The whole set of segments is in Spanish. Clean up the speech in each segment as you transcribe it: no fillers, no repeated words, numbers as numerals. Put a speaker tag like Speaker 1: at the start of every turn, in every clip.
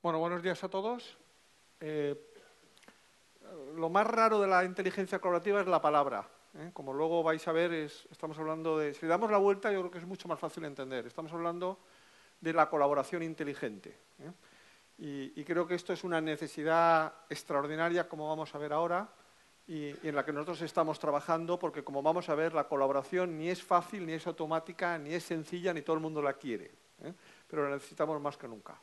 Speaker 1: Bueno, buenos días a todos. Lo más raro de la inteligencia colaborativa es la palabra. Como luego vais a ver, estamos hablando de... Si le damos la vuelta, yo creo que es mucho más fácil de entender. Estamos hablando de la colaboración inteligente. Y creo que esto es una necesidad extraordinaria, como vamos a ver ahora, y en la que nosotros estamos trabajando, porque como vamos a ver, la colaboración ni es fácil, ni es automática, ni es sencilla, ni todo el mundo la quiere. Pero la necesitamos más que nunca.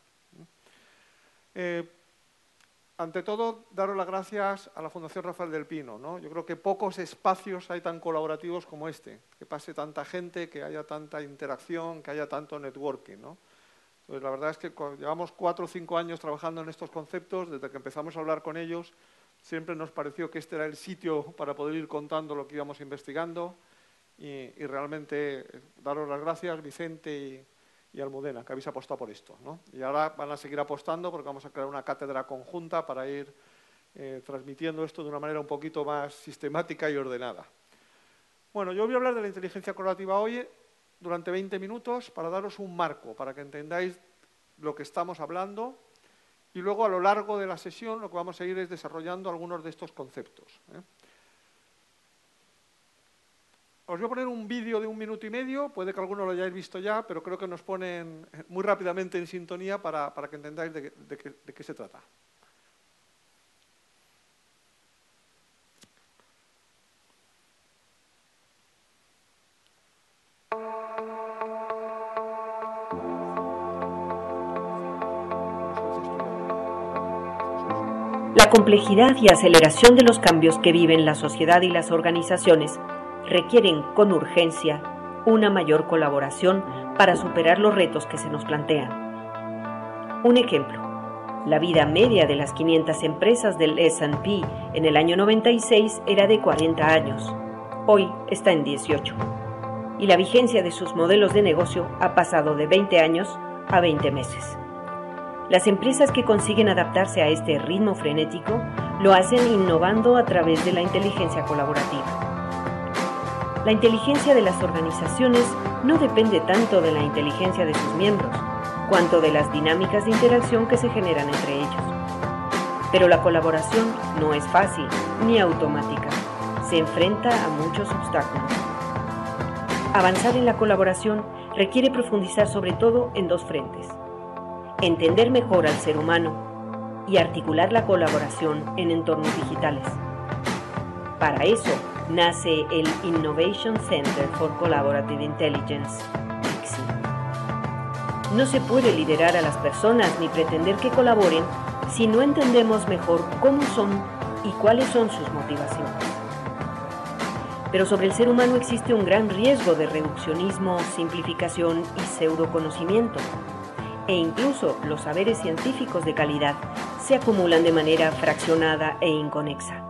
Speaker 1: Ante todo, daros las gracias a la Fundación Rafael del Pino, ¿no? Yo creo que pocos espacios hay tan colaborativos como este, que pase tanta gente, que haya tanta interacción, que haya tanto networking, ¿no? Entonces, la verdad es que llevamos 4 o 5 años trabajando en estos conceptos, desde que empezamos a hablar con ellos, siempre nos pareció que este era el sitio para poder ir contando lo que íbamos investigando y realmente daros las gracias, Vicente y Almudena, que habéis apostado por esto, ¿no? Y ahora van a seguir apostando porque vamos a crear una cátedra conjunta para ir transmitiendo esto de una manera un poquito más sistemática y ordenada. Bueno, yo voy a hablar de la inteligencia colaborativa hoy durante 20 minutos para daros un marco, para que entendáis lo que estamos hablando y luego a lo largo de la sesión lo que vamos a ir es desarrollando algunos de estos conceptos. Os voy a poner un vídeo de 1 minuto y medio, puede que algunos lo hayáis visto ya, pero creo que nos ponen muy rápidamente en sintonía para que entendáis de qué se trata.
Speaker 2: La complejidad y aceleración de los cambios que viven la sociedad y las organizaciones requieren con urgencia una mayor colaboración para superar los retos que se nos plantean. Un ejemplo, la vida media de las 500 empresas del S&P en el año 96 era de 40 años, hoy está en 18, y la vigencia de sus modelos de negocio ha pasado de 20 años a 20 meses. Las empresas que consiguen adaptarse a este ritmo frenético lo hacen innovando a través de la inteligencia colaborativa. La inteligencia de las organizaciones no depende tanto de la inteligencia de sus miembros, cuanto de las dinámicas de interacción que se generan entre ellos. Pero la colaboración no es fácil ni automática, se enfrenta a muchos obstáculos. Avanzar en la colaboración requiere profundizar sobre todo en 2 frentes: entender mejor al ser humano y articular la colaboración en entornos digitales. Para eso nace el Innovation Center for Collaborative Intelligence, ICSI. No se puede liderar a las personas ni pretender que colaboren si no entendemos mejor cómo son y cuáles son sus motivaciones. Pero sobre el ser humano existe un gran riesgo de reduccionismo, simplificación y pseudoconocimiento. E incluso los saberes científicos de calidad se acumulan de manera fraccionada e inconexa.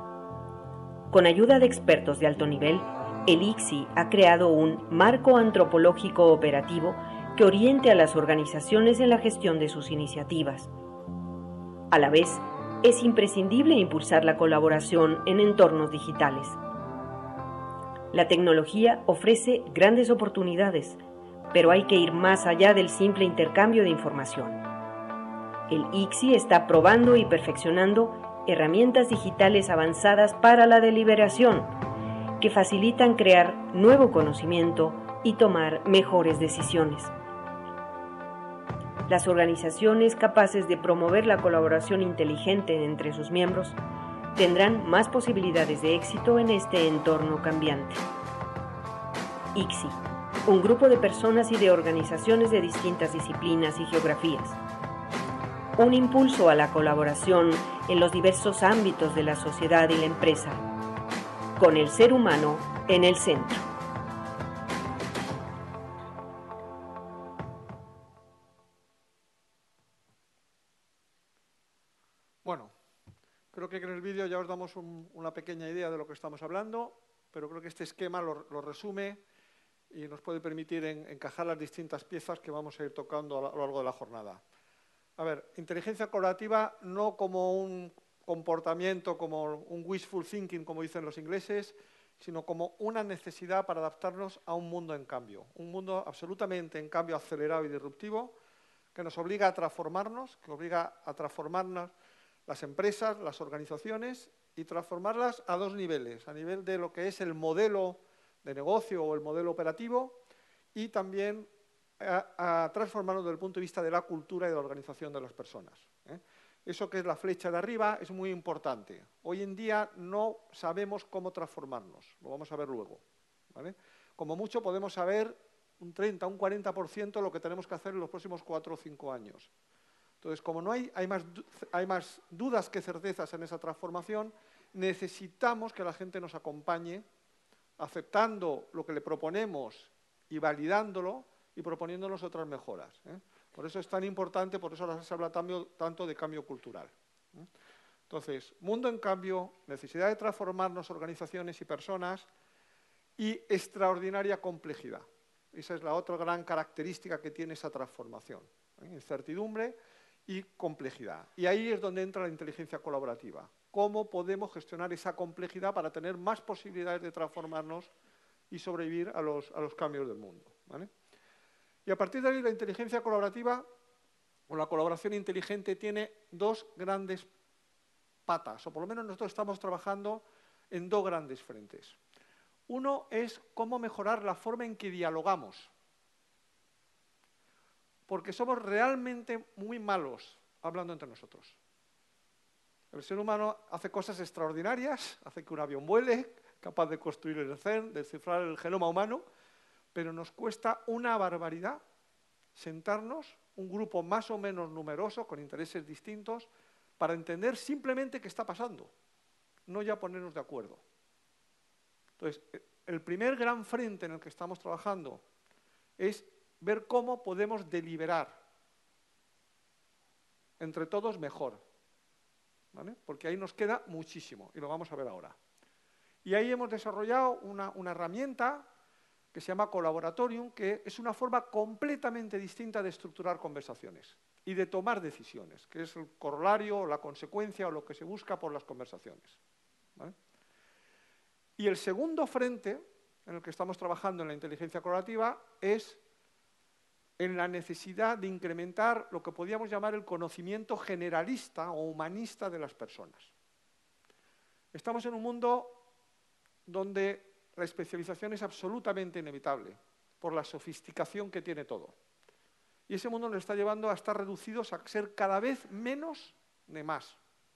Speaker 2: Con ayuda de expertos de alto nivel, el ICSI ha creado un marco antropológico operativo que oriente a las organizaciones en la gestión de sus iniciativas. A la vez, es imprescindible impulsar la colaboración en entornos digitales. La tecnología ofrece grandes oportunidades, pero hay que ir más allá del simple intercambio de información. El ICSI está probando y perfeccionando herramientas digitales avanzadas para la deliberación, que facilitan crear nuevo conocimiento y tomar mejores decisiones. Las organizaciones capaces de promover la colaboración inteligente entre sus miembros tendrán más posibilidades de éxito en este entorno cambiante. ICSI, un grupo de personas y de organizaciones de distintas disciplinas y geografías. Un impulso a la colaboración en los diversos ámbitos de la sociedad y la empresa, con el ser humano en el centro.
Speaker 1: Bueno, creo que en el vídeo ya os damos una pequeña idea de lo que estamos hablando, pero creo que este esquema lo resume y nos puede permitir encajar las distintas piezas que vamos a ir tocando a lo largo de la jornada. A ver, inteligencia colaborativa no como un comportamiento, como un wishful thinking, como dicen los ingleses, sino como una necesidad para adaptarnos a un mundo en cambio. Un mundo absolutamente en cambio acelerado y disruptivo, que nos obliga a transformarnos, que obliga a transformarnos las empresas, las organizaciones, y transformarlas a dos niveles, a nivel de lo que es el modelo de negocio o el modelo operativo, y también a transformarnos desde el punto de vista de la cultura y de la organización de las personas. Eso que es la flecha de arriba es muy importante. Hoy en día no sabemos cómo transformarnos, lo vamos a ver luego, ¿vale? Como mucho podemos saber un 30, un 40% de lo que tenemos que hacer en los próximos 4 o 5 años. Entonces, como no hay más dudas que certezas en esa transformación, necesitamos que la gente nos acompañe aceptando lo que le proponemos y validándolo y proponiéndonos otras mejoras. Por eso es tan importante, por eso ahora se habla tanto de cambio cultural. Entonces, mundo en cambio, necesidad de transformarnos organizaciones y personas y extraordinaria complejidad. Esa es la otra gran característica que tiene esa transformación. Incertidumbre y complejidad. Y ahí es donde entra la inteligencia colaborativa. ¿Cómo podemos gestionar esa complejidad para tener más posibilidades de transformarnos y sobrevivir a los cambios del mundo? ¿Vale? Y a partir de ahí la inteligencia colaborativa o la colaboración inteligente tiene dos grandes patas, o por lo menos nosotros estamos trabajando en dos grandes frentes. Uno es cómo mejorar la forma en que dialogamos, porque somos realmente muy malos hablando entre nosotros. El ser humano hace cosas extraordinarias, hace que un avión vuele, capaz de construir el CERN, de descifrar el genoma humano, pero nos cuesta una barbaridad sentarnos, un grupo más o menos numeroso, con intereses distintos, para entender simplemente qué está pasando, no ya ponernos de acuerdo. Entonces, el primer gran frente en el que estamos trabajando es ver cómo podemos deliberar entre todos mejor, ¿vale? Porque ahí nos queda muchísimo, y lo vamos a ver ahora. Y ahí hemos desarrollado una herramienta que se llama Colaboratorium, que es una forma completamente distinta de estructurar conversaciones y de tomar decisiones, que es el corolario, la consecuencia o lo que se busca por las conversaciones, ¿vale? Y el segundo frente en el que estamos trabajando en la inteligencia colaborativa es en la necesidad de incrementar lo que podríamos llamar el conocimiento generalista o humanista de las personas. Estamos en un mundo donde la especialización es absolutamente inevitable por la sofisticación que tiene todo. Y ese mundo nos está llevando a estar reducidos a ser cada vez menos de más.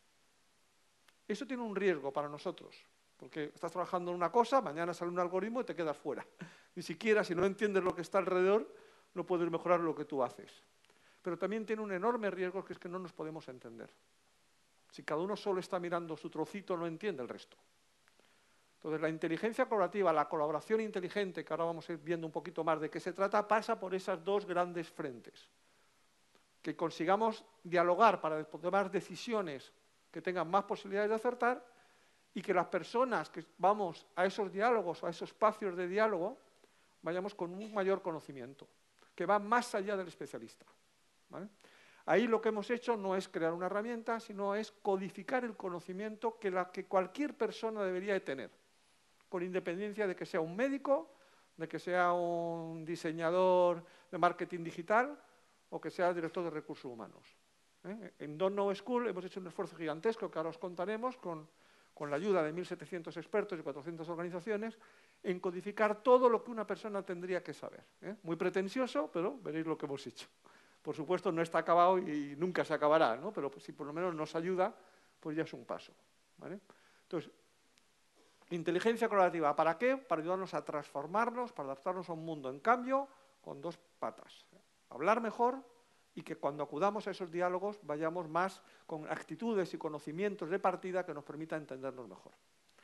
Speaker 1: Eso tiene un riesgo para nosotros, porque estás trabajando en una cosa, mañana sale un algoritmo y te quedas fuera. Ni siquiera, si no entiendes lo que está alrededor, no puedes mejorar lo que tú haces. Pero también tiene un enorme riesgo, que es que no nos podemos entender. Si cada uno solo está mirando su trocito, no entiende el resto. Entonces, la inteligencia colaborativa, la colaboración inteligente, que ahora vamos a ir viendo un poquito más de qué se trata, pasa por esas dos grandes frentes. Que consigamos dialogar para tomar decisiones que tengan más posibilidades de acertar y que las personas que vamos a esos diálogos o a esos espacios de diálogo vayamos con un mayor conocimiento, que va más allá del especialista, ¿vale? Ahí lo que hemos hecho no es crear una herramienta, sino es codificar el conocimiento que cualquier persona debería de tener, con independencia de que sea un médico, de que sea un diseñador de marketing digital o que sea director de recursos humanos. En Don't Know School hemos hecho un esfuerzo gigantesco que ahora os contaremos con la ayuda de 1.700 expertos y 400 organizaciones en codificar todo lo que una persona tendría que saber. Muy pretencioso, pero veréis lo que hemos hecho. Por supuesto, no está acabado y nunca se acabará, ¿no? Pero si por lo menos nos ayuda, pues ya es un paso, ¿vale? Entonces, inteligencia colaborativa, ¿para qué? Para ayudarnos a transformarnos, para adaptarnos a un mundo en cambio, con dos patas. Hablar mejor y que cuando acudamos a esos diálogos vayamos más con actitudes y conocimientos de partida que nos permitan entendernos mejor.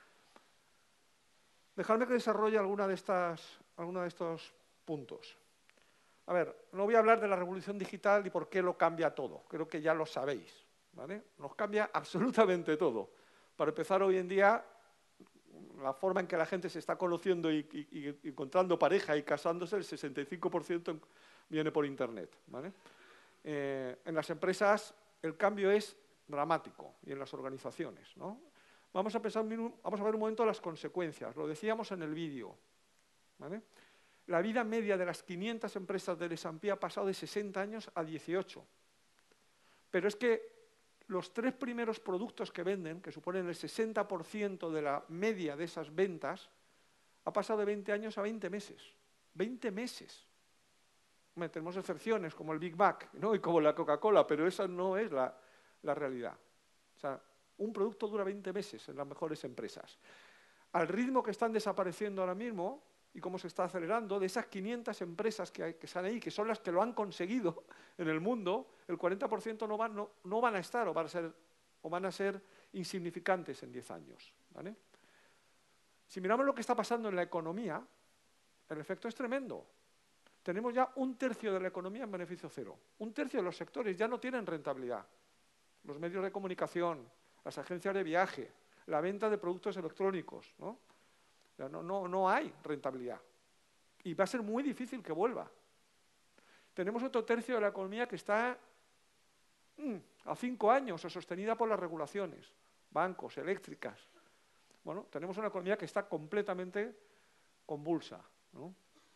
Speaker 1: Dejadme que desarrolle alguno de estos puntos. A ver, no voy a hablar de la revolución digital y por qué lo cambia todo. Creo que ya lo sabéis, ¿vale? Nos cambia absolutamente todo. Para empezar, hoy en día, la forma en que la gente se está conociendo y encontrando pareja y casándose, el 65% viene por Internet, ¿vale? En las empresas el cambio es dramático y en las organizaciones, ¿no? Vamos a ver un momento las consecuencias, lo decíamos en el vídeo, ¿vale? La vida media de las 500 empresas del S&P ha pasado de 60 años a 18. Pero es que los 3 primeros productos que venden, que suponen el 60% de la media de esas ventas, ha pasado de 20 años a 20 meses. 20 meses. Hombre, tenemos excepciones como el Big Mac, ¿no? Y como la Coca-Cola, pero esa no es la realidad. O sea, un producto dura 20 meses en las mejores empresas. Al ritmo que están desapareciendo ahora mismo y cómo se está acelerando, de esas 500 empresas que están ahí, que son las que lo han conseguido en el mundo, el 40% no van a estar o van a ser insignificantes en 10 años. ¿Vale? Si miramos lo que está pasando en la economía, el efecto es tremendo. Tenemos ya 1/3 de la economía en beneficio cero. 1/3 de los sectores ya no tienen rentabilidad. Los medios de comunicación, las agencias de viaje, la venta de productos electrónicos, ¿no? No hay rentabilidad. Y va a ser muy difícil que vuelva. Tenemos otro tercio de la economía que está a 5 años o sostenida por las regulaciones, bancos, eléctricas. Bueno, tenemos una economía que está completamente convulsa, ¿no?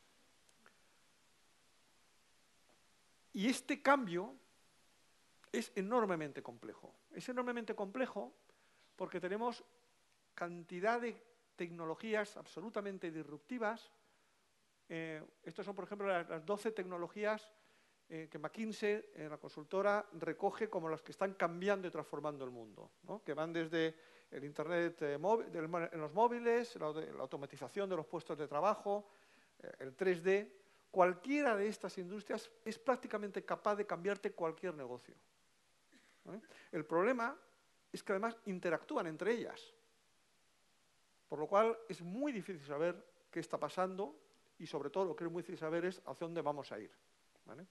Speaker 1: Y este cambio es enormemente complejo. Es enormemente complejo porque tenemos cantidad de tecnologías absolutamente disruptivas. Estos son, por ejemplo, las 12 tecnologías que McKinsey, la consultora, recoge como las que están cambiando y transformando el mundo, ¿no? Que van desde el Internet en los móviles, la automatización de los puestos de trabajo, el 3D. Cualquiera de estas industrias es prácticamente capaz de cambiarte cualquier negocio, ¿vale? El problema es que además interactúan entre ellas, por lo cual es muy difícil saber qué está pasando y sobre todo lo que es muy difícil saber es hacia dónde vamos a ir, ¿vale?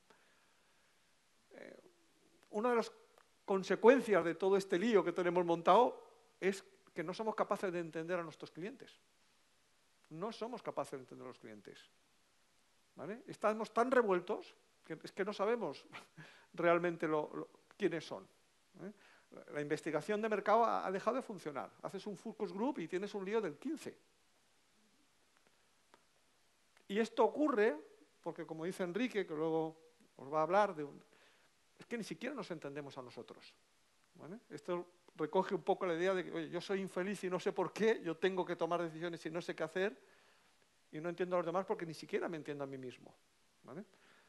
Speaker 1: Una de las consecuencias de todo este lío que tenemos montado es que no somos capaces de entender a nuestros clientes. No somos capaces de entender a los clientes, ¿vale? Estamos tan revueltos que es que no sabemos realmente quiénes son, ¿eh? La investigación de mercado ha dejado de funcionar. Haces un focus group y tienes un lío del 15. Y esto ocurre porque, como dice Enrique, que luego os va a hablar, es que ni siquiera nos entendemos a nosotros, ¿vale? Esto recoge un poco la idea de que, oye, yo soy infeliz y no sé por qué, yo tengo que tomar decisiones y no sé qué hacer, y no entiendo a los demás porque ni siquiera me entiendo a mí mismo, ¿vale?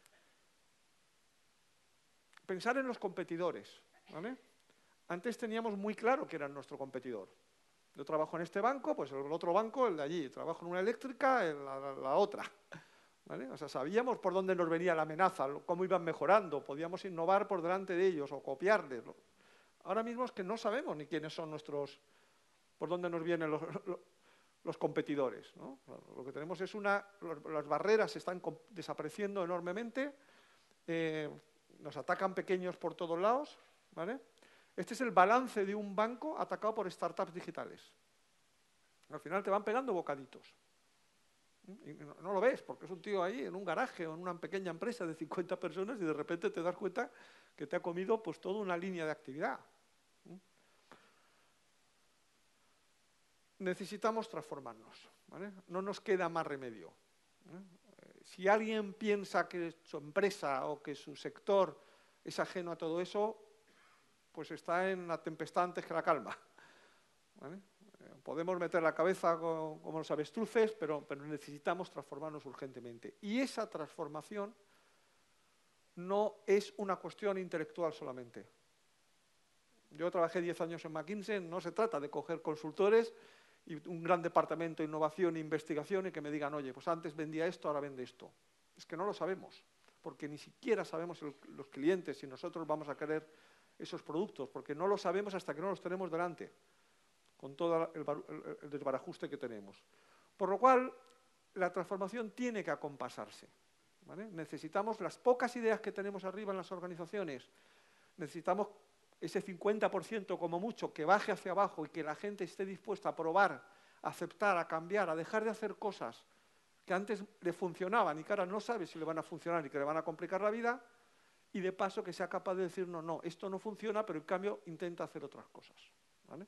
Speaker 1: Pensar en los competidores, ¿vale? Antes teníamos muy claro que eran nuestro competidor. Yo trabajo en este banco, pues el otro banco, el de allí. Trabajo en una eléctrica, la otra, ¿vale? O sea, sabíamos por dónde nos venía la amenaza, cómo iban mejorando, podíamos innovar por delante de ellos o copiarles. Ahora mismo es que no sabemos ni quiénes son por dónde nos vienen los competidores, ¿no? Lo que tenemos es las barreras están desapareciendo enormemente, nos atacan pequeños por todos lados, ¿vale? Este es el balance de un banco atacado por startups digitales. Al final te van pegando bocaditos. Y no lo ves, porque es un tío ahí en un garaje o en una pequeña empresa de 50 personas y de repente te das cuenta que te ha comido pues toda una línea de actividad. Necesitamos transformarnos, ¿vale? No nos queda más remedio, ¿eh? Si alguien piensa que su empresa o que su sector es ajeno a todo eso, pues está en la tempestad antes que la calma, ¿vale? Podemos meter la cabeza como los avestruces, pero necesitamos transformarnos urgentemente. Y esa transformación no es una cuestión intelectual solamente. Yo trabajé 10 años en McKinsey, no se trata de coger consultores y un gran departamento de innovación e investigación y que me digan, oye, pues antes vendía esto, ahora vende esto. Es que no lo sabemos, porque ni siquiera sabemos los clientes si nosotros vamos a querer esos productos, porque no lo sabemos hasta que no los tenemos delante, con todo el desbarajuste que tenemos. Por lo cual, la transformación tiene que acompasarse, ¿vale? Necesitamos las pocas ideas que tenemos arriba en las organizaciones, necesitamos ese 50% como mucho que baje hacia abajo y que la gente esté dispuesta a probar, a aceptar, a cambiar, a dejar de hacer cosas que antes le funcionaban y que ahora no sabe si le van a funcionar y que le van a complicar la vida, y de paso que sea capaz de decir, no, esto no funciona, pero en cambio intenta hacer otras cosas, ¿vale?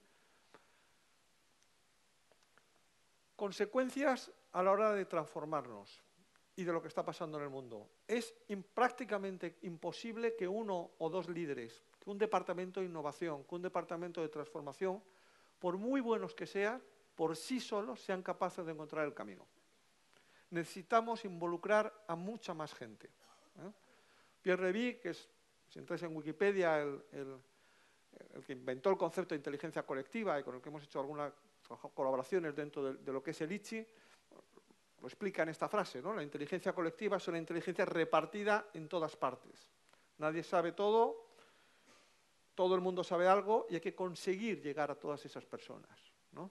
Speaker 1: Consecuencias a la hora de transformarnos. y de lo que está pasando en el mundo. Es prácticamente imposible que uno o dos líderes, que un departamento de innovación, que un departamento de transformación, por muy buenos que sean, por sí solos sean capaces de encontrar el camino. Necesitamos involucrar a mucha más gente. Pierre Levy, que es, si entráis en Wikipedia, el que inventó el concepto de inteligencia colectiva y con el que hemos hecho algunas colaboraciones dentro de lo que es el ITSI, lo explica en esta frase, ¿no? La inteligencia colectiva es una inteligencia repartida en todas partes. Nadie sabe todo, todo el mundo sabe algo y hay que conseguir llegar a todas esas personas, ¿no?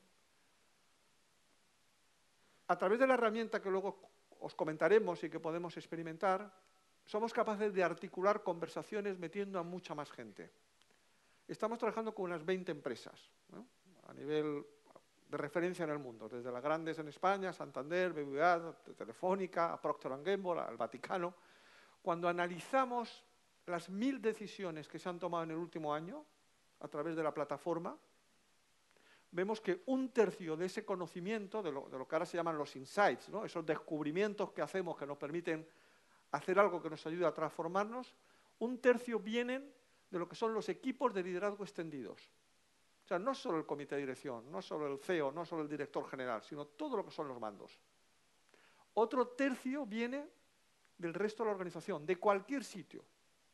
Speaker 1: A través de la herramienta que luego os comentaremos y que podemos experimentar, somos capaces de articular conversaciones metiendo a mucha más gente. Estamos trabajando con unas 20 empresas, ¿no? A nivel de referencia en el mundo, desde las grandes en España, Santander, BBVA, Telefónica, a Procter & Gamble, al Vaticano. Cuando analizamos las 1000 decisiones que se han tomado en el último año a través de la plataforma, vemos que un tercio de ese conocimiento, de lo que ahora se llaman los insights, ¿no? Esos descubrimientos que hacemos que nos permiten hacer algo que nos ayude a transformarnos, un tercio vienen de lo que son los equipos de liderazgo extendidos. O sea, no solo el comité de dirección, no solo el CEO, no solo el director general, sino todo lo que son los mandos. Otro tercio viene del resto de la organización, de cualquier sitio.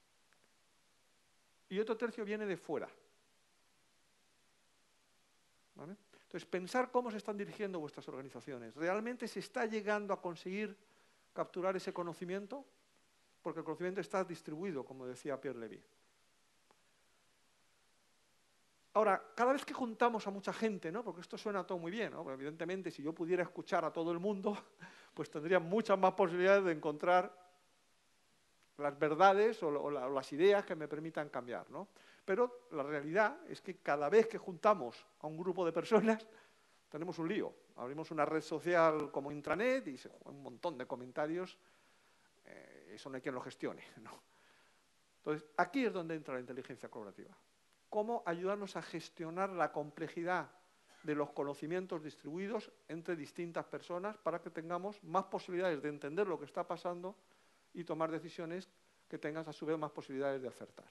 Speaker 1: Y otro tercio viene de fuera. ¿Vale? Entonces, pensar cómo se están dirigiendo vuestras organizaciones. ¿Realmente se está llegando a conseguir capturar ese conocimiento? Porque el conocimiento está distribuido, como decía Pierre Levy. Ahora, cada vez que juntamos a mucha gente, ¿no? Porque esto suena todo muy bien, ¿no? Pero evidentemente, si yo pudiera escuchar a todo el mundo, pues tendría muchas más posibilidades de encontrar las verdades o las ideas que me permitan cambiar, ¿no? Pero la realidad es que cada vez que juntamos a un grupo de personas, tenemos un lío. Abrimos una red social como intranet y se juegan un montón de comentarios. Eso no hay quien lo gestione, ¿no? Entonces, aquí es donde entra la inteligencia colaborativa. Cómo ayudarnos a gestionar la complejidad de los conocimientos distribuidos entre distintas personas para que tengamos más posibilidades de entender lo que está pasando y tomar decisiones que tengan a su vez más posibilidades de acertar.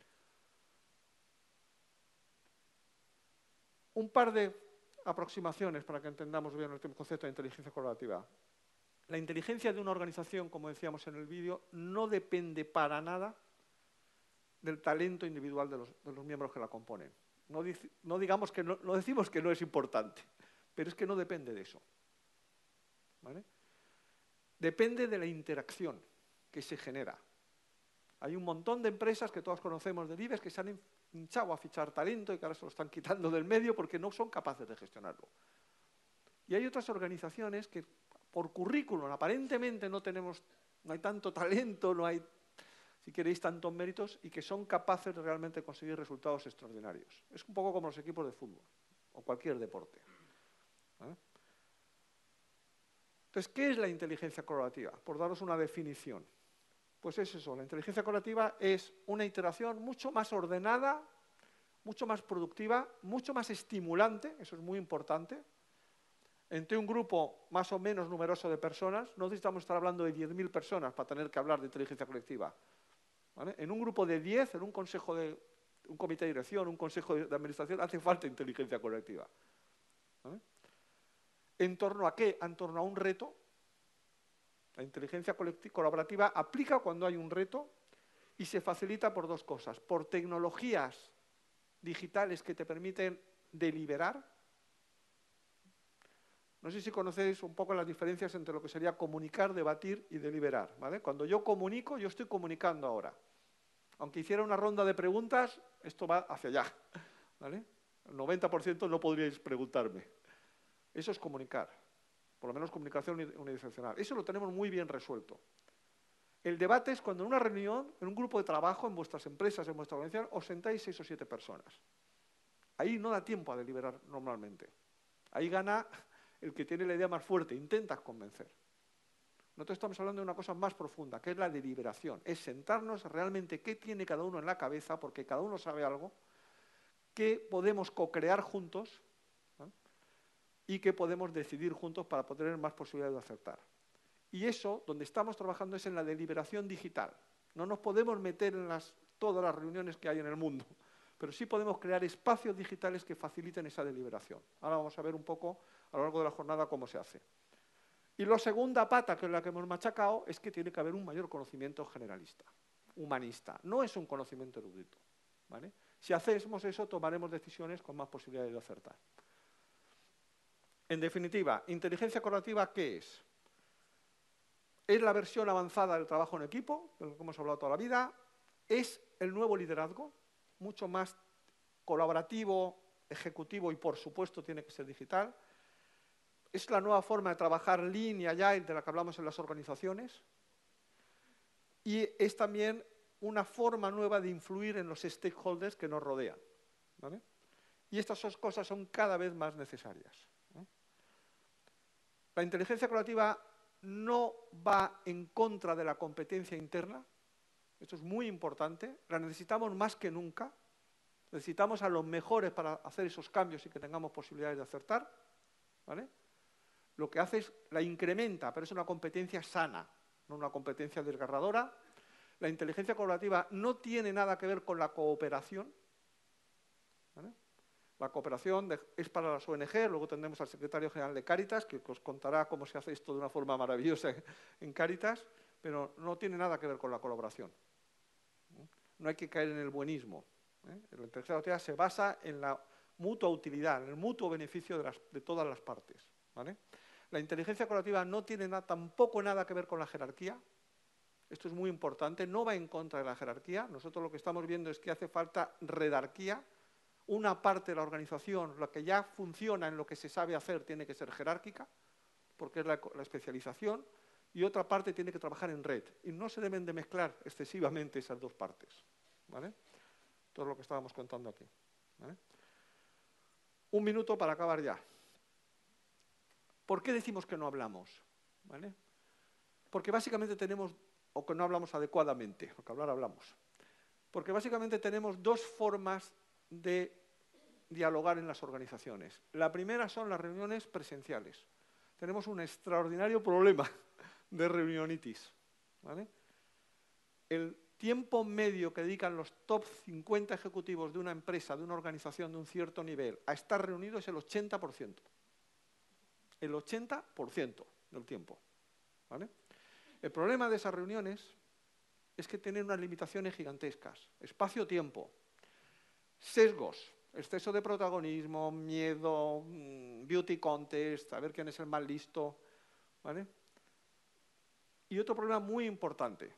Speaker 1: Un par de aproximaciones para que entendamos bien el concepto de inteligencia colaborativa. La inteligencia de una organización, como decíamos en el vídeo, no depende para nada del talento individual de los miembros que la componen. No digamos que no decimos que no es importante, pero es que no depende de eso. ¿Vale? Depende de la interacción que se genera. Hay un montón de empresas que todos conocemos del IBEX que se han hinchado a fichar talento y que ahora se lo están quitando del medio porque no son capaces de gestionarlo. Y hay otras organizaciones que por currículum aparentemente no hay tanto talento, no hay, si queréis, tantos méritos y que son capaces de realmente conseguir resultados extraordinarios. Es un poco como los equipos de fútbol o cualquier deporte. ¿Vale? Entonces, ¿qué es la inteligencia colaborativa? Por daros una definición. Pues es eso, la inteligencia colaborativa es una iteración mucho más ordenada, mucho más productiva, mucho más estimulante, eso es muy importante, entre un grupo más o menos numeroso de personas. No necesitamos estar hablando de 10.000 personas para tener que hablar de inteligencia colectiva. ¿Vale? En un grupo de 10, en un consejo un comité de dirección, un consejo de administración, hace falta inteligencia colectiva. ¿Vale? ¿En torno a qué? En torno a un reto. La inteligencia colaborativa aplica cuando hay un reto y se facilita por dos cosas. Por tecnologías digitales que te permiten deliberar. No sé si conocéis un poco las diferencias entre lo que sería comunicar, debatir y deliberar. ¿Vale? Cuando yo comunico, yo estoy comunicando ahora. Aunque hiciera una ronda de preguntas, esto va hacia allá. ¿Vale? El 90% no podríais preguntarme. Eso es comunicar. Por lo menos comunicación unidireccional. Eso lo tenemos muy bien resuelto. El debate es cuando en una reunión, en un grupo de trabajo, en vuestras empresas, en vuestra organización, os sentáis 6 o 7 personas. Ahí no da tiempo a deliberar normalmente. Ahí gana el que tiene la idea más fuerte, intentas convencer. Nosotros estamos hablando de una cosa más profunda, que es la deliberación. Es sentarnos realmente qué tiene cada uno en la cabeza, porque cada uno sabe algo, qué podemos co-crear juntos, ¿no? Y qué podemos decidir juntos para poder tener más posibilidades de acertar. Y eso, donde estamos trabajando, es en la deliberación digital. No nos podemos meter en todas las reuniones que hay en el mundo, pero sí podemos crear espacios digitales que faciliten esa deliberación. Ahora vamos a ver un poco a lo largo de la jornada cómo se hace. Y la segunda pata, que es la que hemos machacado, es que tiene que haber un mayor conocimiento generalista, humanista. No es un conocimiento erudito, ¿vale? Si hacemos eso, tomaremos decisiones con más posibilidades de acertar. En definitiva, inteligencia colaborativa, ¿qué es? Es la versión avanzada del trabajo en equipo, de lo que hemos hablado toda la vida. Es el nuevo liderazgo, mucho más colaborativo, ejecutivo y, por supuesto, tiene que ser digital. Es la nueva forma de trabajar Lean y Agile de la que hablamos en las organizaciones. Y es también una forma nueva de influir en los stakeholders que nos rodean, ¿vale? Y estas dos cosas son cada vez más necesarias, ¿no? La inteligencia colaborativa no va en contra de la competencia interna. Esto es muy importante. La necesitamos más que nunca. Necesitamos a los mejores para hacer esos cambios y que tengamos posibilidades de acertar, ¿vale? Lo que hace es la incrementa, pero es una competencia sana, no una competencia desgarradora. La inteligencia colaborativa no tiene nada que ver con la cooperación, ¿vale? La cooperación es para las ONG, luego tendremos al secretario general de Cáritas, que os contará cómo se hace esto de una forma maravillosa en Cáritas, pero no tiene nada que ver con la colaboración. No hay que caer en el buenismo, ¿eh? La inteligencia colaborativa se basa en la mutua utilidad, en el mutuo beneficio de todas las partes, ¿vale? La inteligencia colaborativa no tiene tampoco nada que ver con la jerarquía. Esto es muy importante, no va en contra de la jerarquía. Nosotros lo que estamos viendo es que hace falta redarquía. Una parte de la organización, la que ya funciona en lo que se sabe hacer, tiene que ser jerárquica, porque es la especialización, y otra parte tiene que trabajar en red. Y no se deben de mezclar excesivamente esas dos partes, ¿vale? Todo lo que estábamos contando aquí, ¿vale? Un minuto para acabar ya. ¿Por qué decimos que no hablamos? ¿Vale? Porque básicamente tenemos, o que no hablamos adecuadamente, porque hablar hablamos. Porque básicamente tenemos dos formas de dialogar en las organizaciones. La primera son las reuniones presenciales. Tenemos un extraordinario problema de reunionitis, ¿vale? El tiempo medio que dedican los top 50 ejecutivos de una empresa, de una organización de un cierto nivel, a estar reunidos es el 80%. El 80% del tiempo, ¿vale? El problema de esas reuniones es que tienen unas limitaciones gigantescas. Espacio-tiempo, sesgos, exceso de protagonismo, miedo, beauty contest, a ver quién es el más listo, ¿vale? Y otro problema muy importante,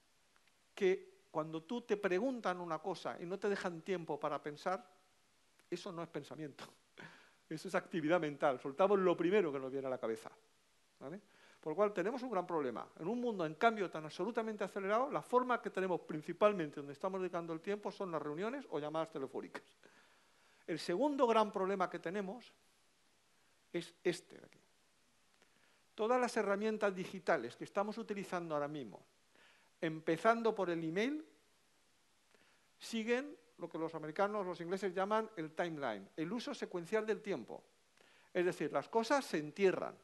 Speaker 1: que cuando tú te preguntan una cosa y no te dejan tiempo para pensar, eso no es pensamiento, eso es actividad mental. Soltamos lo primero que nos viene a la cabeza, ¿vale? Por lo cual tenemos un gran problema. En un mundo en cambio tan absolutamente acelerado, la forma que tenemos principalmente donde estamos dedicando el tiempo son las reuniones o llamadas telefónicas. El segundo gran problema que tenemos es este de aquí. Todas las herramientas digitales que estamos utilizando ahora mismo, empezando por el email, siguen lo que los americanos, los ingleses llaman el timeline, el uso secuencial del tiempo. Es decir, las cosas se entierran.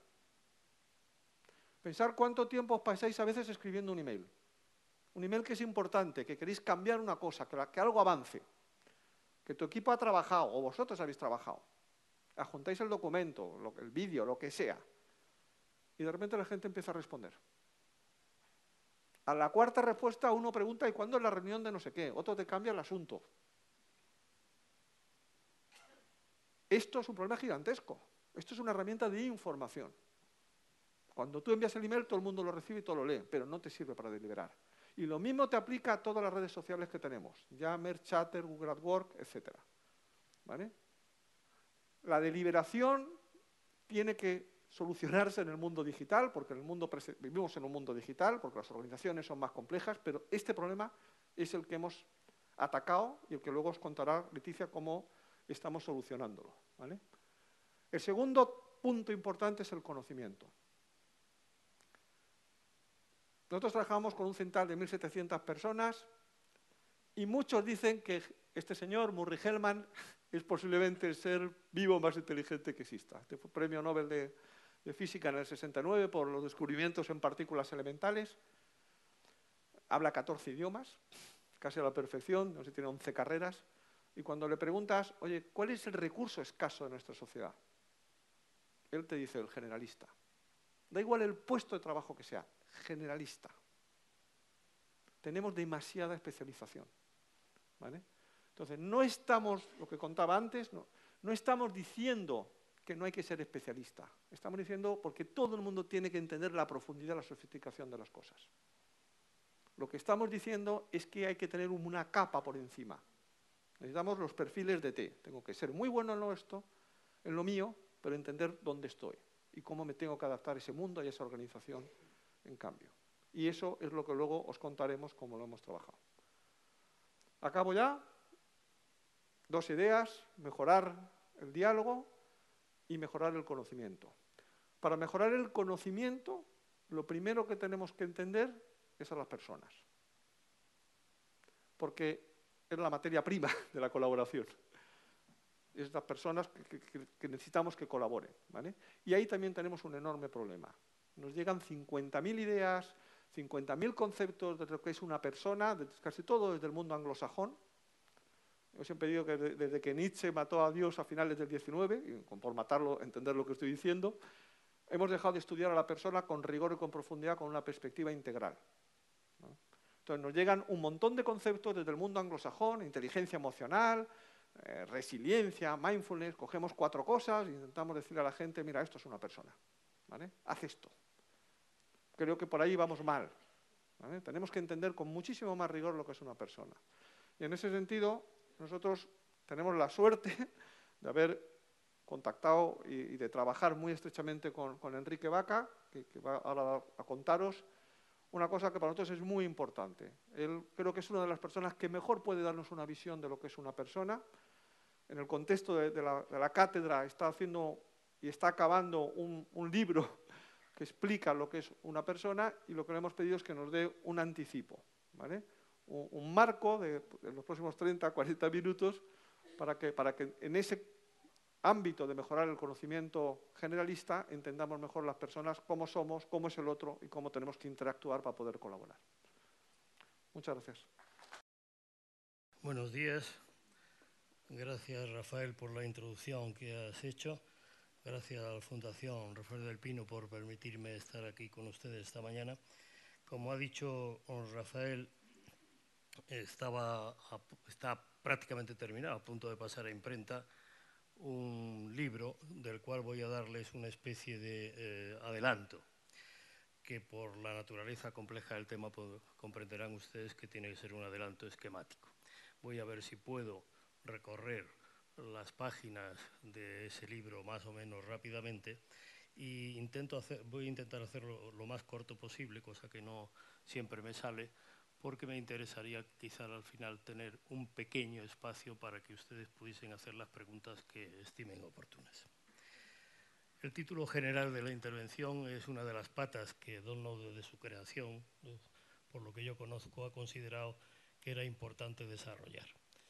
Speaker 1: Pensar cuánto tiempo os pasáis a veces escribiendo un email. Un email que es importante, que queréis cambiar una cosa, que algo avance, que tu equipo ha trabajado o vosotros habéis trabajado. Adjuntáis el documento, el vídeo, lo que sea. Y de repente la gente empieza a responder. A la cuarta respuesta uno pregunta ¿y cuándo es la reunión de no sé qué? Otro te cambia el asunto. Esto es un problema gigantesco. Esto es una herramienta de información. Cuando tú envías el email, todo el mundo lo recibe y todo lo lee, pero no te sirve para deliberar. Y lo mismo te aplica a todas las redes sociales que tenemos. Yammer, Chatter, Google at Work, etc. ¿Vale? La deliberación tiene que solucionarse en el mundo digital, porque vivimos en un mundo digital, porque las organizaciones son más complejas, pero este problema es el que hemos atacado y el que luego os contará Leticia cómo estamos solucionándolo, ¿vale? El segundo punto importante es el conocimiento. Nosotros trabajamos con un central de 1.700 personas y muchos dicen que este señor, Murray Hellman, es posiblemente el ser vivo más inteligente que exista. Este fue premio Nobel de de física en el 69 por los descubrimientos en partículas elementales. Habla 14 idiomas, casi a la perfección, no sé, tiene 11 carreras. Y cuando le preguntas, oye, ¿cuál es el recurso escaso de nuestra sociedad? Él te dice el generalista. Da igual el puesto de trabajo que sea, generalista. Tenemos demasiada especialización, ¿vale? Entonces, no estamos, lo que contaba antes, no estamos diciendo que no hay que ser especialista. Estamos diciendo porque todo el mundo tiene que entender la profundidad, la sofisticación de las cosas. Lo que estamos diciendo es que hay que tener una capa por encima. Necesitamos los perfiles de T. Tengo que ser muy bueno en lo mío, pero entender dónde estoy y cómo me tengo que adaptar a ese mundo y a esa organización en cambio. Y eso es lo que luego os contaremos cómo lo hemos trabajado. Acabo ya. 2 ideas: mejorar el diálogo y mejorar el conocimiento. Para mejorar el conocimiento, lo primero que tenemos que entender es a las personas, porque es la materia prima de la colaboración. Es las personas que necesitamos que colaboren, ¿vale? Y ahí también tenemos un enorme problema. Nos llegan 50.000 ideas, 50.000 conceptos de lo que es una persona, casi todo desde el mundo anglosajón. Yo siempre digo que desde que Nietzsche mató a Dios a finales del XIX, y por matarlo, entender lo que estoy diciendo, hemos dejado de estudiar a la persona con rigor y con profundidad, con una perspectiva integral, ¿no? Entonces nos llegan un montón de conceptos desde el mundo anglosajón: inteligencia emocional, resiliencia, mindfulness. Cogemos 4 cosas e intentamos decirle a la gente, mira, esto es una persona, ¿vale? Haz esto. Creo que por ahí vamos mal, ¿vale? Tenemos que entender con muchísimo más rigor lo que es una persona. Y en ese sentido, nosotros tenemos la suerte de haber contactado y de trabajar muy estrechamente con Enrique Vaca, que va ahora a contaros una cosa que para nosotros es muy importante. Él creo que es una de las personas que mejor puede darnos una visión de lo que es una persona. En el contexto de la cátedra está haciendo y está acabando un libro que explica lo que es una persona, y lo que le hemos pedido es que nos dé un anticipo, ¿vale? Un marco de los próximos 30, 40 minutos para que en ese ámbito de mejorar el conocimiento generalista entendamos mejor las personas, cómo somos, cómo es el otro y cómo tenemos que interactuar para poder colaborar. Muchas gracias.
Speaker 3: Buenos días. Gracias, Rafael, por la introducción que has hecho. Gracias a la Fundación Rafael del Pino por permitirme estar aquí con ustedes esta mañana. Como ha dicho Rafael, está prácticamente terminado, a punto de pasar a imprenta, un libro del cual voy a darles una especie de adelanto, que por la naturaleza compleja del tema comprenderán ustedes que tiene que ser un adelanto esquemático. Voy a ver si puedo recorrer las páginas de ese libro más o menos rápidamente y voy a intentar hacerlo lo más corto posible, cosa que no siempre me sale, porque me interesaría quizá al final tener un pequeño espacio para que ustedes pudiesen hacer las preguntas que estimen oportunas. El título general de la intervención es una de las patas que Don Know desde su creación, por lo que yo conozco, ha considerado que era importante desarrollar,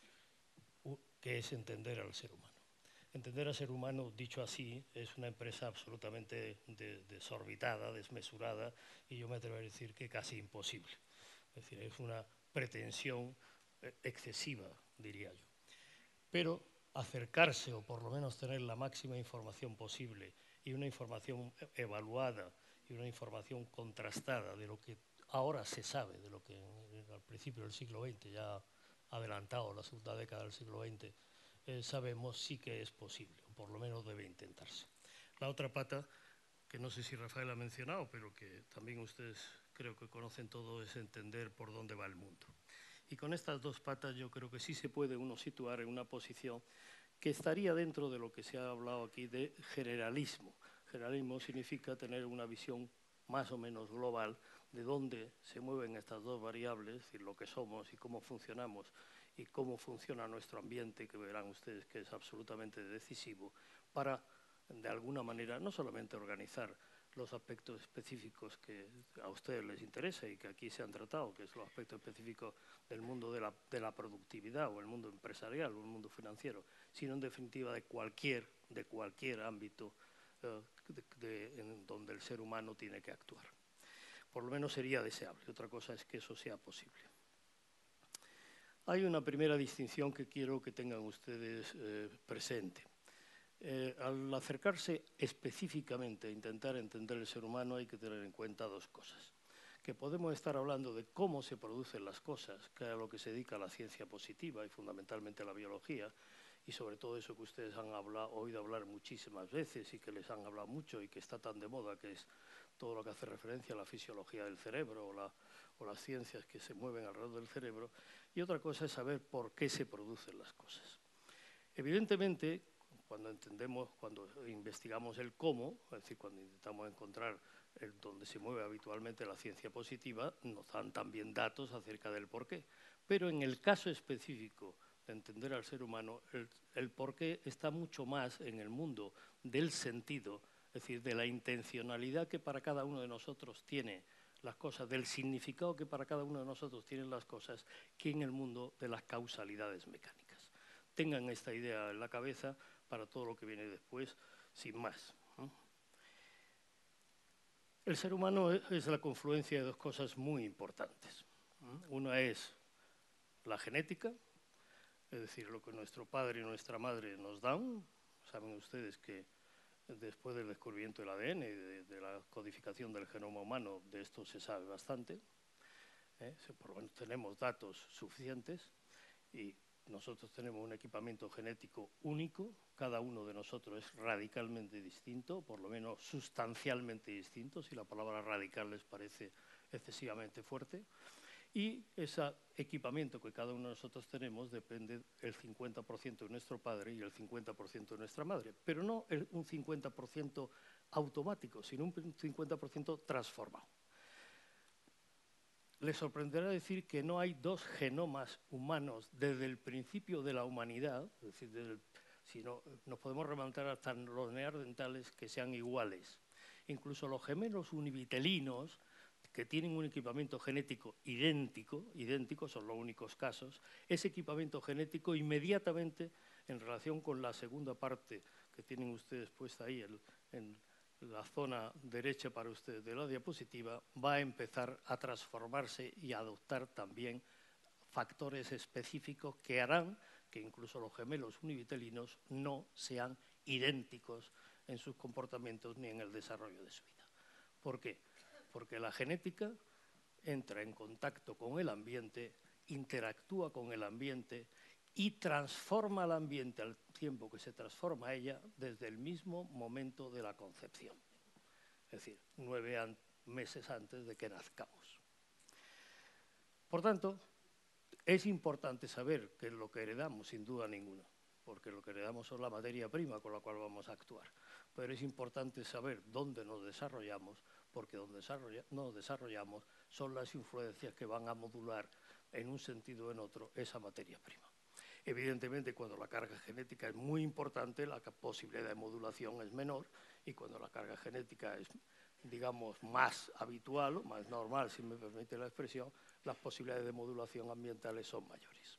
Speaker 3: que es entender al ser humano. Entender al ser humano, dicho así, es una empresa absolutamente desorbitada, desmesurada, y yo me atrevo a decir que casi imposible. Es decir, es una pretensión excesiva, diría yo. Pero acercarse, o por lo menos tener la máxima información posible, y una información evaluada y una información contrastada de lo que ahora se sabe, de lo que al principio del siglo XX, ya adelantado la segunda década del siglo XX, sabemos sí que es posible, o por lo menos debe intentarse. La otra pata, que no sé si Rafael ha mencionado, pero que también ustedes creo que conocen todo, es entender por dónde va el mundo. Y con estas 2 patas yo creo que sí se puede uno situar en una posición que estaría dentro de lo que se ha hablado aquí de generalismo. Generalismo significa tener una visión más o menos global de dónde se mueven estas 2 variables, es decir, lo que somos y cómo funcionamos y cómo funciona nuestro ambiente, que verán ustedes que es absolutamente decisivo para, de alguna manera, no solamente organizar los aspectos específicos que a ustedes les interesa y que aquí se han tratado, que es los aspectos específicos del mundo de la productividad o el mundo empresarial o el mundo financiero, sino en definitiva de cualquier ámbito en donde el ser humano tiene que actuar. Por lo menos sería deseable. Otra cosa es que eso sea posible. Hay una primera distinción que quiero que tengan ustedes presente. Al acercarse específicamente a intentar entender el ser humano hay que tener en cuenta dos cosas. Que podemos estar hablando de cómo se producen las cosas, que es a lo que se dedica la ciencia positiva y fundamentalmente la biología, y sobre todo eso que ustedes han oído hablar muchísimas veces y que les han hablado mucho y que está tan de moda, que es todo lo que hace referencia a la fisiología del cerebro o las ciencias que se mueven alrededor del cerebro. Y otra cosa es saber por qué se producen las cosas. Evidentemente, cuando investigamos el cómo, es decir, cuando intentamos encontrar donde se mueve habitualmente la ciencia positiva, nos dan también datos acerca del porqué. Pero en el caso específico de entender al ser humano, el porqué está mucho más en el mundo del sentido, es decir, de la intencionalidad que para cada uno de nosotros tiene las cosas, del significado que para cada uno de nosotros tienen las cosas, que en el mundo de las causalidades mecánicas. Tengan esta idea en la cabeza para todo lo que viene después, sin más. El ser humano es la confluencia de dos cosas muy importantes. Una es la genética, es decir, lo que nuestro padre y nuestra madre nos dan. Saben ustedes que después del descubrimiento del ADN y de la codificación del genoma humano, de esto se sabe bastante. Por lo menos tenemos datos suficientes y nosotros tenemos un equipamiento genético único. Cada uno de nosotros es radicalmente distinto, por lo menos sustancialmente distinto, si la palabra radical les parece excesivamente fuerte. Y ese equipamiento que cada uno de nosotros tenemos depende el 50% de nuestro padre y el 50% de nuestra madre, pero no un 50% automático, sino un 50% transformado. Les sorprenderá decir que no hay dos genomas humanos desde el principio de la humanidad, es decir, sino nos podemos remontar hasta los neandertales que sean iguales. Incluso los gemelos univitelinos, que tienen un equipamiento genético idéntico, son los únicos casos, ese equipamiento genético inmediatamente, en relación con la segunda parte que tienen ustedes puesta ahí en la zona derecha para ustedes de la diapositiva, va a empezar a transformarse y a adoptar también factores específicos que harán que incluso los gemelos univitelinos no sean idénticos en sus comportamientos ni en el desarrollo de su vida. ¿Por qué? Porque la genética entra en contacto con el ambiente, interactúa con el ambiente y transforma al ambiente al tiempo que se transforma ella desde el mismo momento de la concepción. Es decir, 9 meses antes de que nazcamos. Por tanto, es importante saber qué es lo que heredamos, sin duda ninguna, porque lo que heredamos es la materia prima con la cual vamos a actuar. Pero es importante saber dónde nos desarrollamos, porque donde nos desarrollamos son las influencias que van a modular en un sentido o en otro esa materia prima. Evidentemente, cuando la carga genética es muy importante, la posibilidad de modulación es menor, y cuando la carga genética es, digamos, más habitual o más normal, si me permite la expresión, las posibilidades de modulación ambientales son mayores.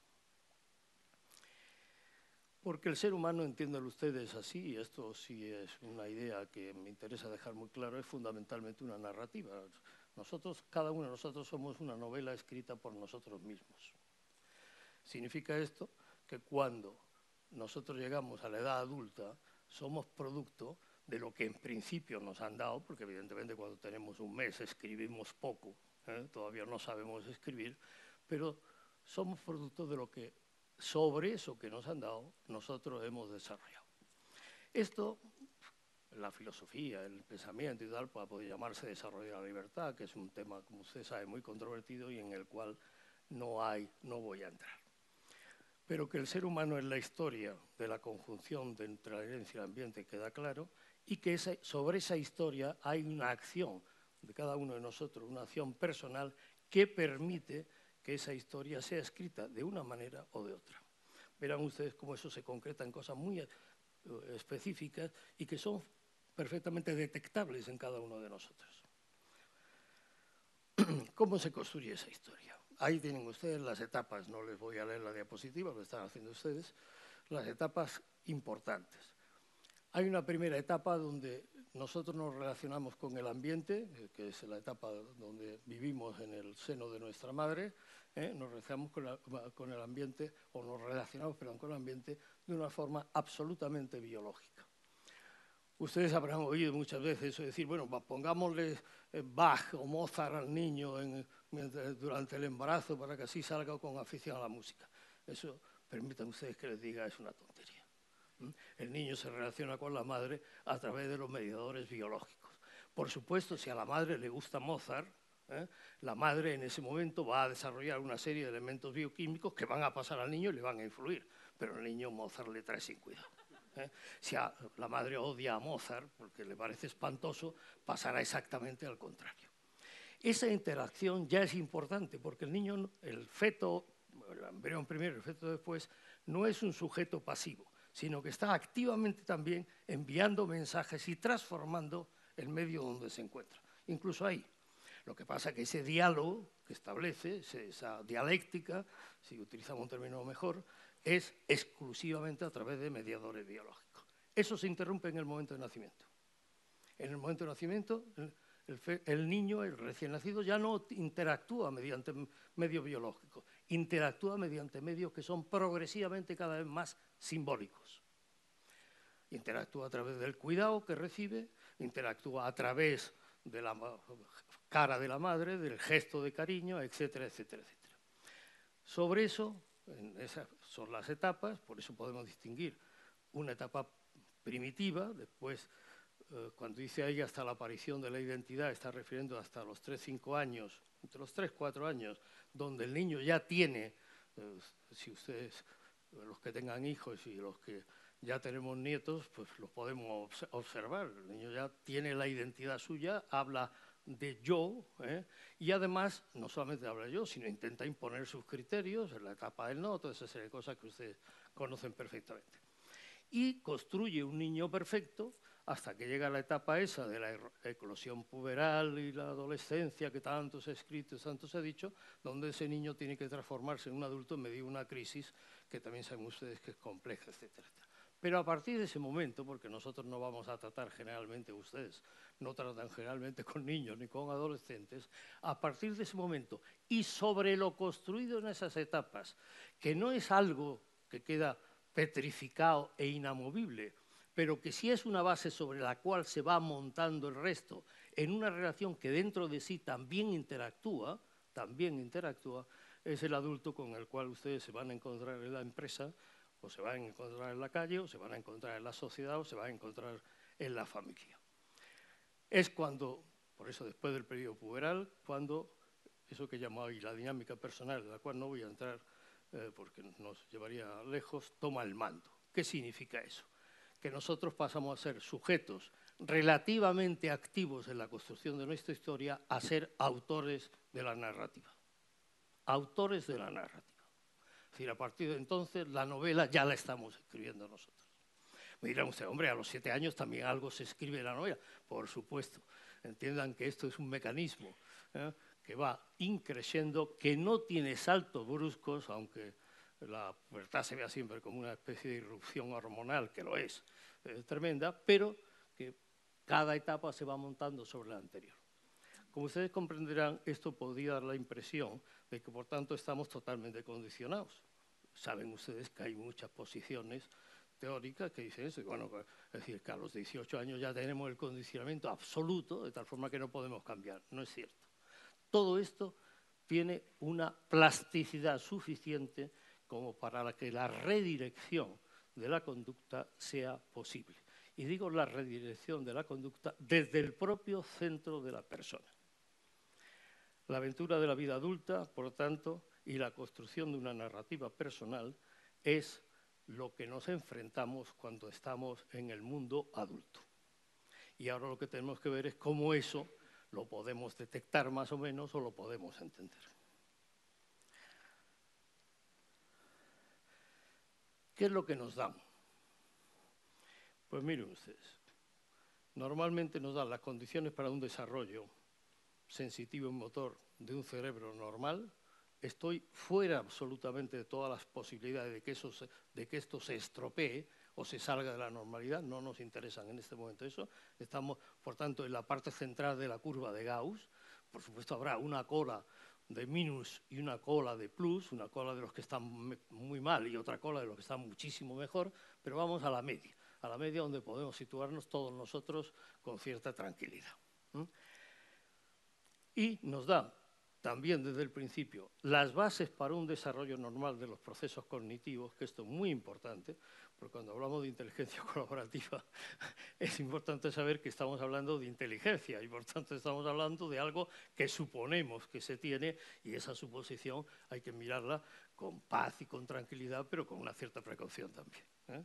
Speaker 3: Porque el ser humano, entienden ustedes así, y esto sí es una idea que me interesa dejar muy claro, es fundamentalmente una narrativa. Nosotros, cada uno de nosotros somos una novela escrita por nosotros mismos. Significa esto que cuando nosotros llegamos a la edad adulta, somos producto de lo que en principio nos han dado, porque evidentemente cuando tenemos un mes escribimos poco, todavía no sabemos escribir, pero somos producto de lo que sobre eso que nos han dado nosotros hemos desarrollado. Esto, la filosofía, el pensamiento y tal, puede llamarse desarrollo de la libertad, que es un tema, como usted sabe, muy controvertido y en el cual no voy a entrar. Pero que el ser humano es la historia de la conjunción entre la herencia y el ambiente queda claro, y que sobre esa historia hay una acción de cada uno de nosotros, una acción personal que permite que esa historia sea escrita de una manera o de otra. Verán ustedes cómo eso se concreta en cosas muy específicas y que son perfectamente detectables en cada uno de nosotros. ¿Cómo se construye esa historia? Ahí tienen ustedes las etapas, no les voy a leer la diapositiva, lo están haciendo ustedes, las etapas importantes. Hay una primera etapa donde nosotros nos relacionamos con el ambiente, que es la etapa donde vivimos en el seno de nuestra madre, nos relacionamos con el ambiente, o nos relacionamos, perdón, con el ambiente de una forma absolutamente biológica. Ustedes habrán oído muchas veces eso, decir, bueno, pongámosle Bach o Mozart al niño durante el embarazo para que así salga con afición a la música. Eso, permitan ustedes que les diga, es una tontería. El niño se relaciona con la madre a través de los mediadores biológicos. Por supuesto, si a la madre le gusta Mozart, la madre en ese momento va a desarrollar una serie de elementos bioquímicos que van a pasar al niño y le van a influir, pero el niño Mozart le trae sin cuidado. Si la madre odia a Mozart porque le parece espantoso, pasará exactamente al contrario. Esa interacción ya es importante porque el niño, el feto, el embrión primero, el feto después, no es un sujeto pasivo, sino que está activamente también enviando mensajes y transformando el medio donde se encuentra, incluso ahí. Lo que pasa es que ese diálogo que establece, esa dialéctica, si utilizamos un término mejor, es exclusivamente a través de mediadores biológicos. Eso se interrumpe en el momento de nacimiento. En el momento de nacimiento, el niño, el recién nacido, ya no interactúa mediante medios biológicos, interactúa mediante medios que son progresivamente cada vez más simbólicos. Interactúa a través del cuidado que recibe, interactúa a través de la cara de la madre, del gesto de cariño, etcétera, etcétera, etcétera. Sobre eso, esas son las etapas, por eso podemos distinguir una etapa primitiva, después, cuando dice ahí hasta la aparición de la identidad, está refiriendo hasta los 3-5 años, entre los 3-4 años, donde el niño ya tiene, si ustedes, los que tengan hijos y los que ya tenemos nietos, pues los podemos observar. El niño ya tiene la identidad suya, habla de yo, y además no solamente habla de yo, sino intenta imponer sus criterios en la etapa del no, toda esa serie de cosas que ustedes conocen perfectamente. Y construye un niño perfecto hasta que llega la etapa esa de la eclosión puberal y la adolescencia que tanto se ha escrito y tanto se ha dicho, donde ese niño tiene que transformarse en un adulto en medio de una crisis que también saben ustedes que es compleja, etcétera, etcétera. Pero a partir de ese momento, porque nosotros no vamos a tratar generalmente, ustedes no tratan generalmente con niños ni con adolescentes, a partir de ese momento y sobre lo construido en esas etapas, que no es algo que queda petrificado e inamovible, pero que sí es una base sobre la cual se va montando el resto en una relación que dentro de sí también interactúa, es el adulto con el cual ustedes se van a encontrar en la empresa, o se van a encontrar en la calle, o se van a encontrar en la sociedad, o se van a encontrar en la familia. Es cuando, por eso después del periodo puberal, cuando eso que llamo ahí la dinámica personal, en la cual no voy a entrar porque nos llevaría lejos, toma el mando. ¿Qué significa eso? Que nosotros pasamos a ser sujetos relativamente activos en la construcción de nuestra historia a ser autores de la narrativa. Autores de la narrativa. Es decir, a partir de entonces la novela ya la estamos escribiendo nosotros. Me dirán ustedes, hombre, a los 7 años también algo se escribe en la novela. Por supuesto, entiendan que esto es un mecanismo que va increciendo, que no tiene saltos bruscos, aunque la pubertad se vea siempre como una especie de irrupción hormonal, que lo es tremenda, pero que cada etapa se va montando sobre la anterior. Como ustedes comprenderán, esto podría dar la impresión de que, por tanto, estamos totalmente condicionados. Saben ustedes que hay muchas posiciones teóricas que dicen eso. Bueno, es decir, que a los 18 años ya tenemos el condicionamiento absoluto, de tal forma que no podemos cambiar. No es cierto. Todo esto tiene una plasticidad suficiente como para que la redirección de la conducta sea posible. Y digo la redirección de la conducta desde el propio centro de la persona. La aventura de la vida adulta, por lo tanto, y la construcción de una narrativa personal es lo que nos enfrentamos cuando estamos en el mundo adulto. Y ahora lo que tenemos que ver es cómo eso lo podemos detectar más o menos o lo podemos entender. ¿Qué es lo que nos dan? Pues miren ustedes, normalmente nos dan las condiciones para un desarrollo sensitivo y motor de un cerebro normal estoy fuera absolutamente de todas las posibilidades de que esto se estropee o se salga de la normalidad. No nos interesan en este momento eso. Estamos, por tanto, en la parte central de la curva de Gauss. Por supuesto, habrá una cola de minus y una cola de plus, una cola de los que están muy mal y otra cola de los que están muchísimo mejor, pero vamos a la media donde podemos situarnos todos nosotros con cierta tranquilidad. Y nos da también desde el principio las bases para un desarrollo normal de los procesos cognitivos, que esto es muy importante, porque cuando hablamos de inteligencia colaborativa es importante saber que estamos hablando de inteligencia y por tanto estamos hablando de algo que suponemos que se tiene, y esa suposición hay que mirarla con paz y con tranquilidad, pero con una cierta precaución también, ¿eh?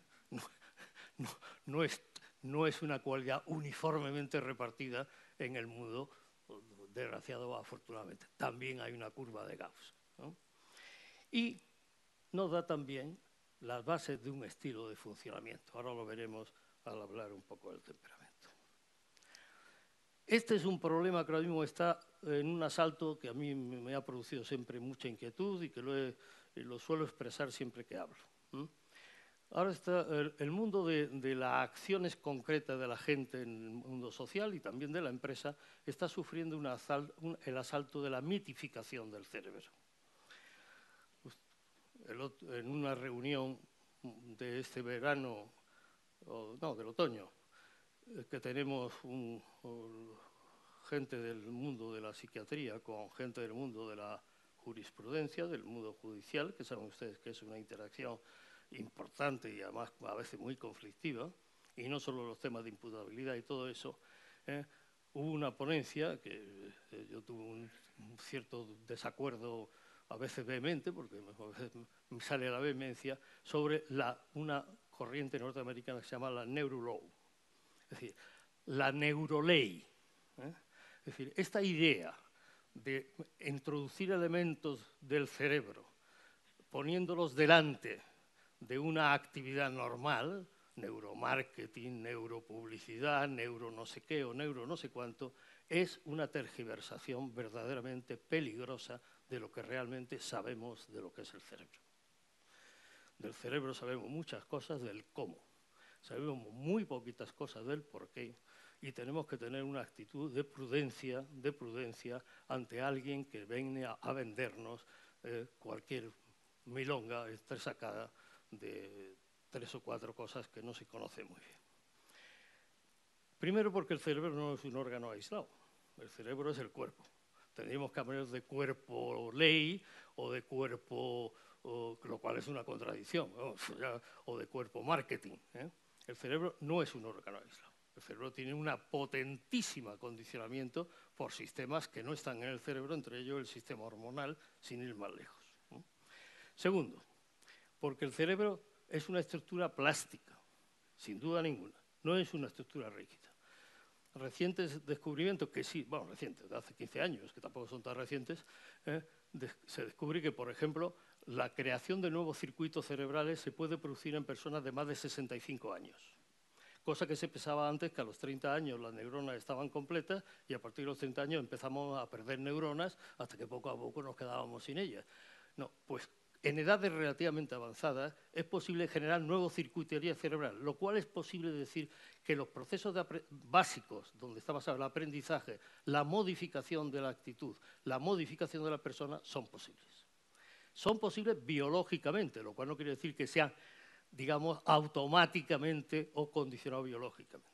Speaker 3: No es una cualidad uniformemente repartida en el mundo, desgraciado o afortunadamente. También hay una curva de Gauss, ¿no? Y nos da también las bases de un estilo de funcionamiento. Ahora lo veremos al hablar un poco del temperamento. Este es un problema que ahora mismo está en un asalto que a mí me ha producido siempre mucha inquietud y que lo suelo expresar siempre que hablo. Ahora está el mundo de las acciones concretas de la gente en el mundo social y también de la empresa está sufriendo el asalto de la mitificación del cerebro. En una reunión de este verano, del otoño, que tenemos gente del mundo de la psiquiatría con gente del mundo de la jurisprudencia, del mundo judicial, que saben ustedes que es una interacción importante y además a veces muy conflictiva, y no solo los temas de imputabilidad y todo eso. Hubo una ponencia que yo tuve un cierto desacuerdo, a veces vehemente, porque a veces me sale la vehemencia, sobre una corriente norteamericana que se llama la Neurolaw, es decir, la neuroley. Es decir, esta idea de introducir elementos del cerebro, poniéndolos delante de una actividad normal, neuromarketing, neuropublicidad, neuro no sé qué o neuro no sé cuánto, es una tergiversación verdaderamente peligrosa de lo que realmente sabemos de lo que es el cerebro. Del cerebro sabemos muchas cosas, del cómo. Sabemos muy poquitas cosas del por qué, y tenemos que tener una actitud de prudencia ante alguien que viene a vendernos cualquier milonga estresacada de 3 o 4 cosas que no se conoce muy bien. Primero porque el cerebro no es un órgano aislado, el cerebro es el cuerpo. Tendríamos que hablar de cuerpo ley o de cuerpo, lo cual es una contradicción, ¿no? O de cuerpo marketing, ¿eh? El cerebro no es un órgano aislado. El cerebro tiene una potentísima acondicionamiento por sistemas que no están en el cerebro, entre ellos el sistema hormonal, sin ir más lejos, ¿no? Segundo, porque el cerebro es una estructura plástica, sin duda ninguna, no es una estructura rígida. Recientes descubrimientos, que sí, bueno, recientes, de hace 15 años, que tampoco son tan recientes, se descubre que, por ejemplo, la creación de nuevos circuitos cerebrales se puede producir en personas de más de 65 años. Cosa que se pensaba antes, que a los 30 años las neuronas estaban completas y a partir de los 30 años empezamos a perder neuronas hasta que poco a poco nos quedábamos sin ellas. No, pues en edades relativamente avanzadas es posible generar nuevos circuitería cerebral, lo cual es posible decir que los procesos básicos, donde está basado el aprendizaje, la modificación de la actitud, la modificación de la persona, son posibles. Son posibles biológicamente, lo cual no quiere decir que sean, digamos, automáticamente o condicionados biológicamente.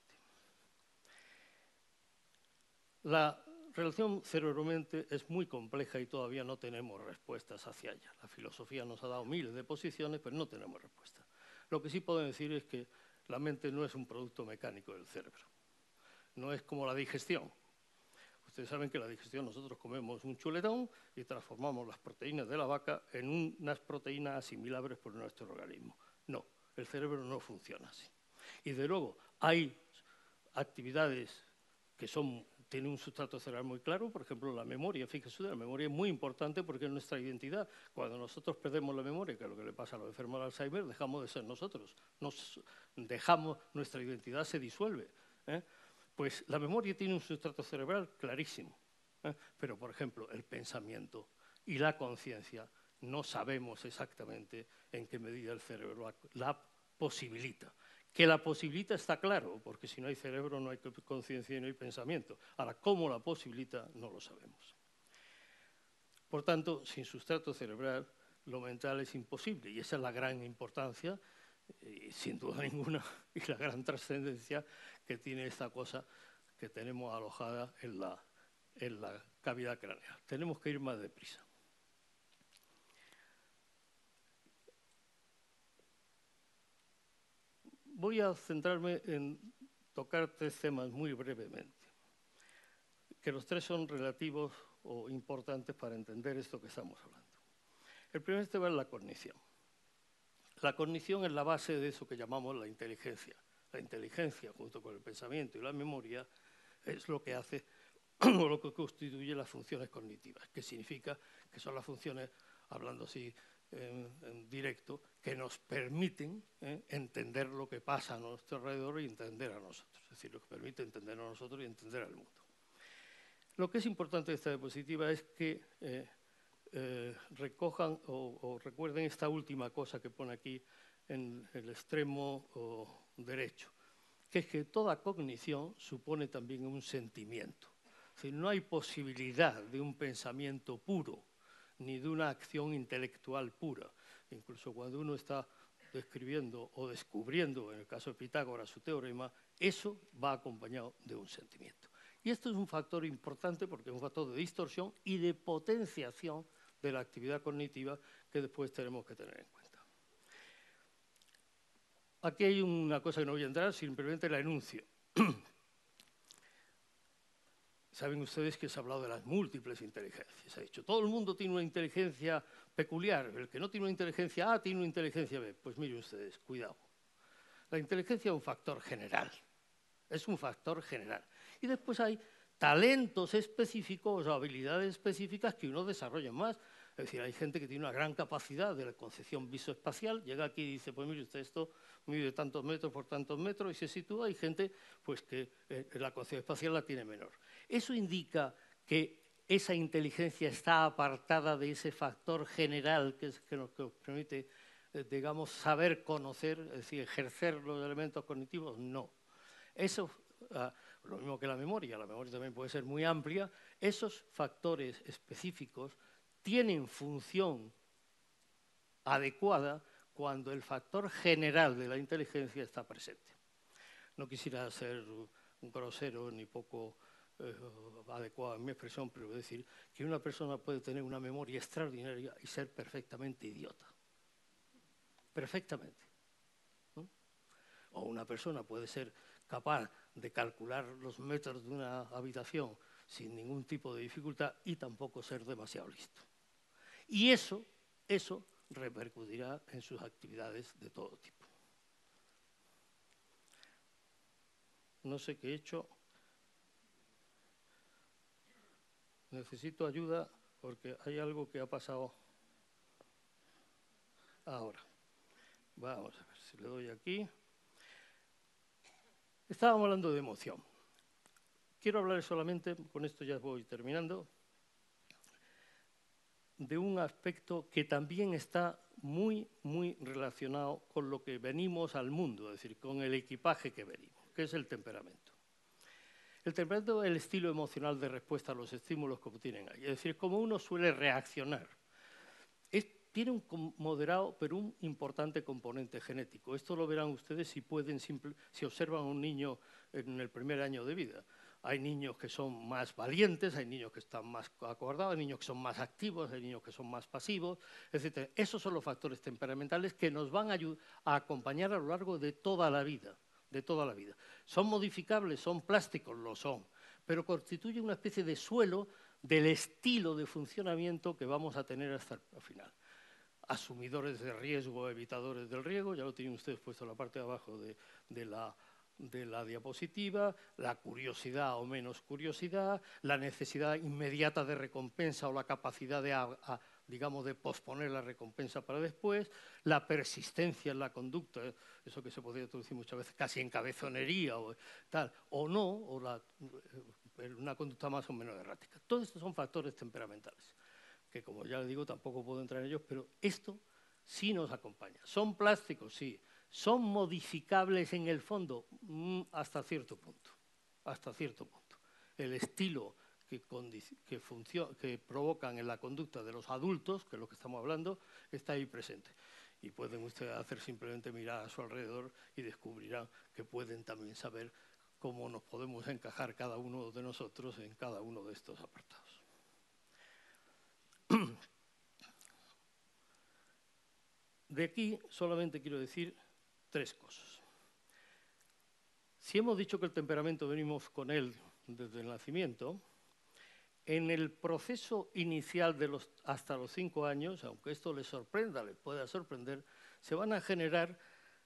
Speaker 3: La relación cerebro-mente es muy compleja y todavía no tenemos respuestas hacia ella. La filosofía nos ha dado miles de posiciones, pero no tenemos respuesta. Lo que sí puedo decir es que la mente no es un producto mecánico del cerebro. No es como la digestión. Ustedes saben que la digestión, nosotros comemos un chuletón y transformamos las proteínas de la vaca en unas proteínas asimilables por nuestro organismo. No, el cerebro no funciona así. Y de luego hay actividades que tienen un sustrato cerebral muy claro, por ejemplo la memoria. Fíjense, la memoria es muy importante porque es nuestra identidad. Cuando nosotros perdemos la memoria, que es lo que le pasa a los enfermos de Alzheimer, dejamos de ser nosotros. Nuestra identidad se disuelve, ¿eh? Pues la memoria tiene un sustrato cerebral clarísimo, ¿eh? Pero, por ejemplo, el pensamiento y la conciencia no sabemos exactamente en qué medida el cerebro la posibilita. Que la posibilita está claro, porque si no hay cerebro no hay conciencia y no hay pensamiento. Ahora, ¿cómo la posibilita? No lo sabemos. Por tanto, sin sustrato cerebral, lo mental es imposible, y esa es la gran importancia, sin duda ninguna, y la gran trascendencia que tiene esta cosa que tenemos alojada en la cavidad craneal. Tenemos que ir más deprisa. Voy a centrarme en tocar 3 temas muy brevemente, que los 3 son relativos o importantes para entender esto que estamos hablando. El primer tema es la cognición. La cognición es la base de eso que llamamos la inteligencia. La inteligencia, junto con el pensamiento y la memoria, es lo que hace o lo que constituye las funciones cognitivas, que significa que son las funciones, hablando así en directo, que nos permiten entender lo que pasa a nuestro alrededor y entender a nosotros. Es decir, lo que permite entender a nosotros y entender al mundo. Lo que es importante de esta diapositiva es que recojan o recuerden esta última cosa que pone aquí en el extremo derecho, que es que toda cognición supone también un sentimiento. Es decir, no hay posibilidad de un pensamiento puro, ni de una acción intelectual pura. Incluso cuando uno está describiendo o descubriendo, en el caso de Pitágoras, su teorema, eso va acompañado de un sentimiento. Y esto es un factor importante porque es un factor de distorsión y de potenciación de la actividad cognitiva que después tenemos que tener en cuenta. Aquí hay una cosa que no voy a entrar, simplemente la enuncio. Saben ustedes que se ha hablado de las múltiples inteligencias. Se ha dicho, todo el mundo tiene una inteligencia peculiar, el que no tiene una inteligencia A tiene una inteligencia B. Pues miren ustedes, cuidado. La inteligencia es un factor general, es un factor general. Y después hay talentos específicos o habilidades específicas que uno desarrolla más. Es decir, hay gente que tiene una gran capacidad de la concepción visoespacial, llega aquí y dice, pues mire usted, esto mide tantos metros por tantos metros y se sitúa. Hay gente pues, que la concepción espacial la tiene menor. Eso indica que esa inteligencia está apartada de ese factor general que nos permite, digamos, saber conocer, es decir, ejercer los elementos cognitivos. No. Eso, lo mismo que la memoria también puede ser muy amplia, esos factores específicos tienen función adecuada cuando el factor general de la inteligencia está presente. No quisiera ser un grosero ni poco adecuado en mi expresión, pero voy a decir que una persona puede tener una memoria extraordinaria y ser perfectamente idiota. Perfectamente. ¿No? O una persona puede ser capaz de calcular los metros de una habitación sin ningún tipo de dificultad y tampoco ser demasiado listo. Y eso repercutirá en sus actividades de todo tipo. No sé qué he hecho. Necesito ayuda porque hay algo que ha pasado ahora. Vamos a ver si le doy aquí. Estábamos hablando de emoción. Quiero hablar solamente, con esto ya voy terminando, de un aspecto que también está muy, muy relacionado con lo que venimos al mundo, es decir, con el equipaje que venimos, que es el temperamento. El temperamento es el estilo emocional de respuesta a los estímulos que tienen ahí, es decir, cómo uno suele reaccionar. Tiene un moderado, pero un importante componente genético. Esto lo verán ustedes si observan a un niño en el primer año de vida. Hay niños que son más valientes, hay niños que están más acobardados, hay niños que son más activos, hay niños que son más pasivos, etc. Esos son los factores temperamentales que nos van a acompañar a lo largo de toda la vida. ¿Son modificables? ¿Son plásticos? Lo son. Pero constituyen una especie de suelo del estilo de funcionamiento que vamos a tener hasta el final. Asumidores de riesgo, evitadores del riesgo, ya lo tienen ustedes puesto en la parte de abajo de la diapositiva, la curiosidad o menos curiosidad, la necesidad inmediata de recompensa o la capacidad digamos, de posponer la recompensa para después, la persistencia en la conducta, eso que se podría traducir muchas veces casi en cabezonería o tal, o no, o una conducta más o menos errática. Todos estos son factores temperamentales que como ya les digo tampoco puedo entrar en ellos, pero esto sí nos acompaña. ¿Son plásticos? Sí. ¿Son modificables en el fondo? Hasta cierto punto. Hasta cierto punto. El estilo que provocan en la conducta de los adultos, que es lo que estamos hablando, está ahí presente. Y pueden ustedes hacer simplemente mirar a su alrededor y descubrirán que pueden también saber cómo nos podemos encajar cada uno de nosotros en cada uno de estos apartados. De aquí solamente quiero decir 3 cosas. Si hemos dicho que el temperamento venimos con él desde el nacimiento, en el proceso inicial hasta los 5 años, aunque esto les sorprenda, les pueda sorprender, se van a generar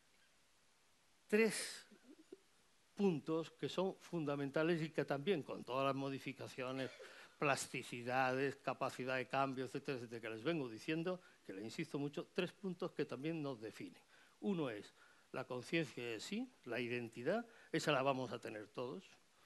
Speaker 3: 3 puntos que son fundamentales y que también, con todas las modificaciones, plasticidades, capacidad de cambio, etcétera, etcétera, que les vengo diciendo, que les insisto mucho, 3 puntos que también nos definen. Uno es la conciencia de sí, la identidad, esa la vamos a tener todos,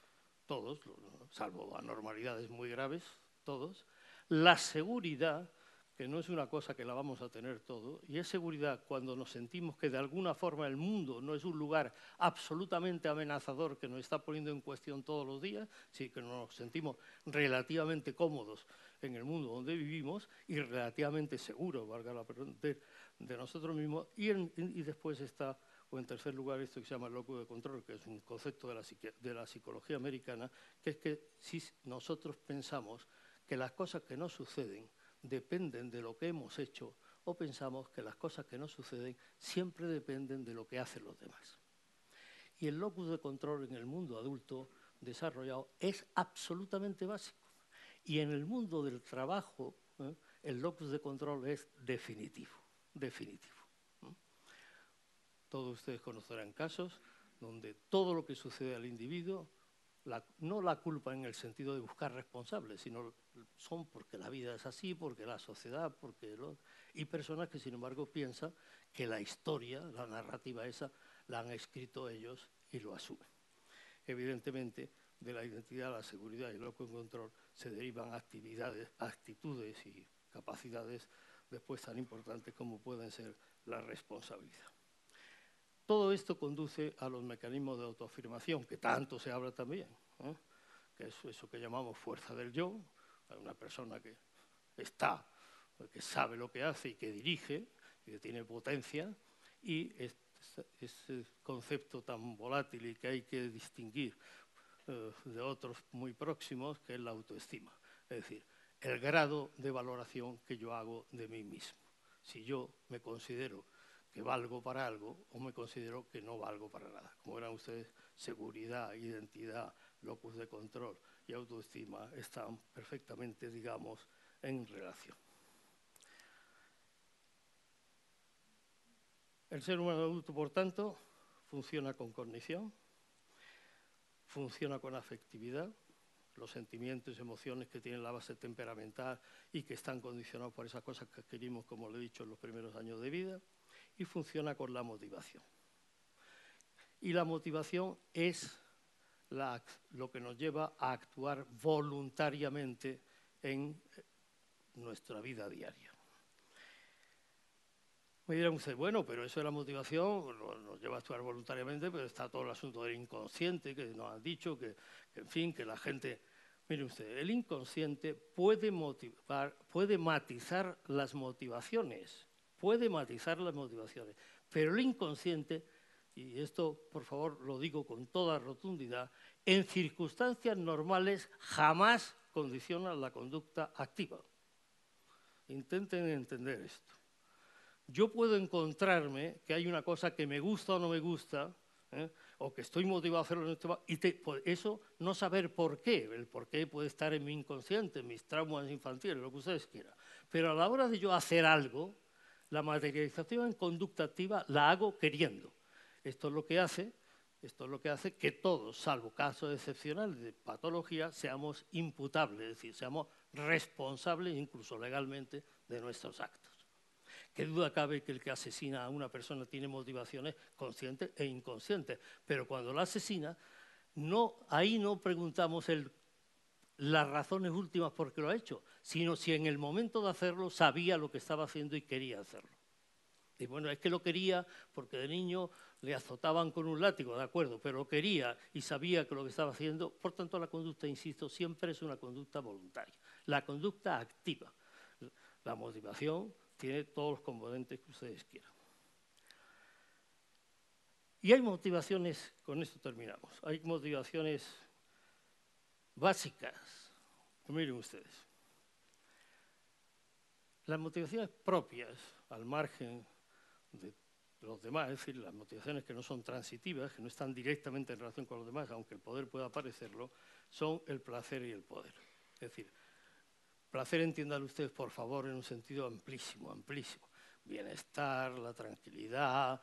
Speaker 3: salvo anormalidades muy graves, todos. La seguridad, que no es una cosa que la vamos a tener todo, y es seguridad cuando nos sentimos que de alguna forma el mundo no es un lugar absolutamente amenazador que nos está poniendo en cuestión todos los días, sí que nos sentimos relativamente cómodos en el mundo donde vivimos y relativamente seguros, valga la pregunta, de nosotros mismos, y después está, o en tercer lugar, esto que se llama el locus de control, que es un concepto de la psicología americana, que es que si nosotros pensamos que las cosas que nos suceden dependen de lo que hemos hecho, o pensamos que las cosas que nos suceden siempre dependen de lo que hacen los demás. Y el locus de control en el mundo adulto desarrollado es absolutamente básico. Y en el mundo del trabajo, el locus de control es definitivo, definitivo. Todos ustedes conocerán casos donde todo lo que sucede al individuo, no la culpa en el sentido de buscar responsables, sino son porque la vida es así, porque la sociedad, y personas que sin embargo piensan que la historia, la narrativa esa, la han escrito ellos y lo asumen. Evidentemente, de la identidad, la seguridad y el locus de control se derivan actitudes y capacidades después tan importantes como pueden ser la responsabilidad. Todo esto conduce a los mecanismos de autoafirmación, que tanto se habla también, que es eso que llamamos fuerza del yo, una persona que sabe lo que hace y que dirige, y que tiene potencia, y ese concepto tan volátil y que hay que distinguir de otros muy próximos, que es la autoestima. Es decir, el grado de valoración que yo hago de mí mismo. Si yo me considero que valgo para algo o me considero que no valgo para nada. Como verán ustedes, seguridad, identidad, locus de control y autoestima están perfectamente, digamos, en relación. El ser humano adulto, por tanto, funciona con cognición, funciona con afectividad, los sentimientos y emociones que tienen la base temperamental y que están condicionados por esas cosas que adquirimos, como le he dicho, en los primeros años de vida, y funciona con la motivación. Y la motivación es lo que nos lleva a actuar voluntariamente en nuestra vida diaria. Me dirán ustedes, bueno, pero eso de la motivación nos lleva a actuar voluntariamente, pero está todo el asunto del inconsciente, que nos han dicho, que en fin, que la gente... Mire usted, el inconsciente puede matizar las motivaciones, pero el inconsciente, y esto por favor lo digo con toda rotundidad, en circunstancias normales jamás condiciona la conducta activa. Intenten entender esto. Yo puedo encontrarme que hay una cosa que me gusta o no me gusta, o que estoy motivado a hacerlo, y eso no saber por qué. El por qué puede estar en mi inconsciente, en mis traumas infantiles, lo que ustedes quieran. Pero a la hora de yo hacer algo, la materialización en conducta activa la hago queriendo. Esto es lo que hace que todos, salvo casos excepcionales de patología, seamos imputables, es decir, seamos responsables incluso legalmente de nuestros actos. Qué duda cabe que el que asesina a una persona tiene motivaciones conscientes e inconscientes, pero cuando la asesina, ahí no preguntamos las razones últimas por qué lo ha hecho, sino si en el momento de hacerlo sabía lo que estaba haciendo y quería hacerlo. Y bueno, es que lo quería porque de niño le azotaban con un látigo, de acuerdo, pero lo quería y sabía que lo que estaba haciendo. Por tanto, la conducta, insisto, siempre es una conducta voluntaria. La conducta activa. La motivación tiene todos los componentes que ustedes quieran. Y hay motivaciones, con esto terminamos, hay motivaciones básicas. Miren ustedes. Las motivaciones propias, al margen de los demás, es decir, las motivaciones que no son transitivas, que no están directamente en relación con los demás, aunque el poder pueda parecerlo, son el placer y el poder. Es decir, placer, entiendan ustedes, por favor, en un sentido amplísimo, amplísimo. Bienestar, la tranquilidad,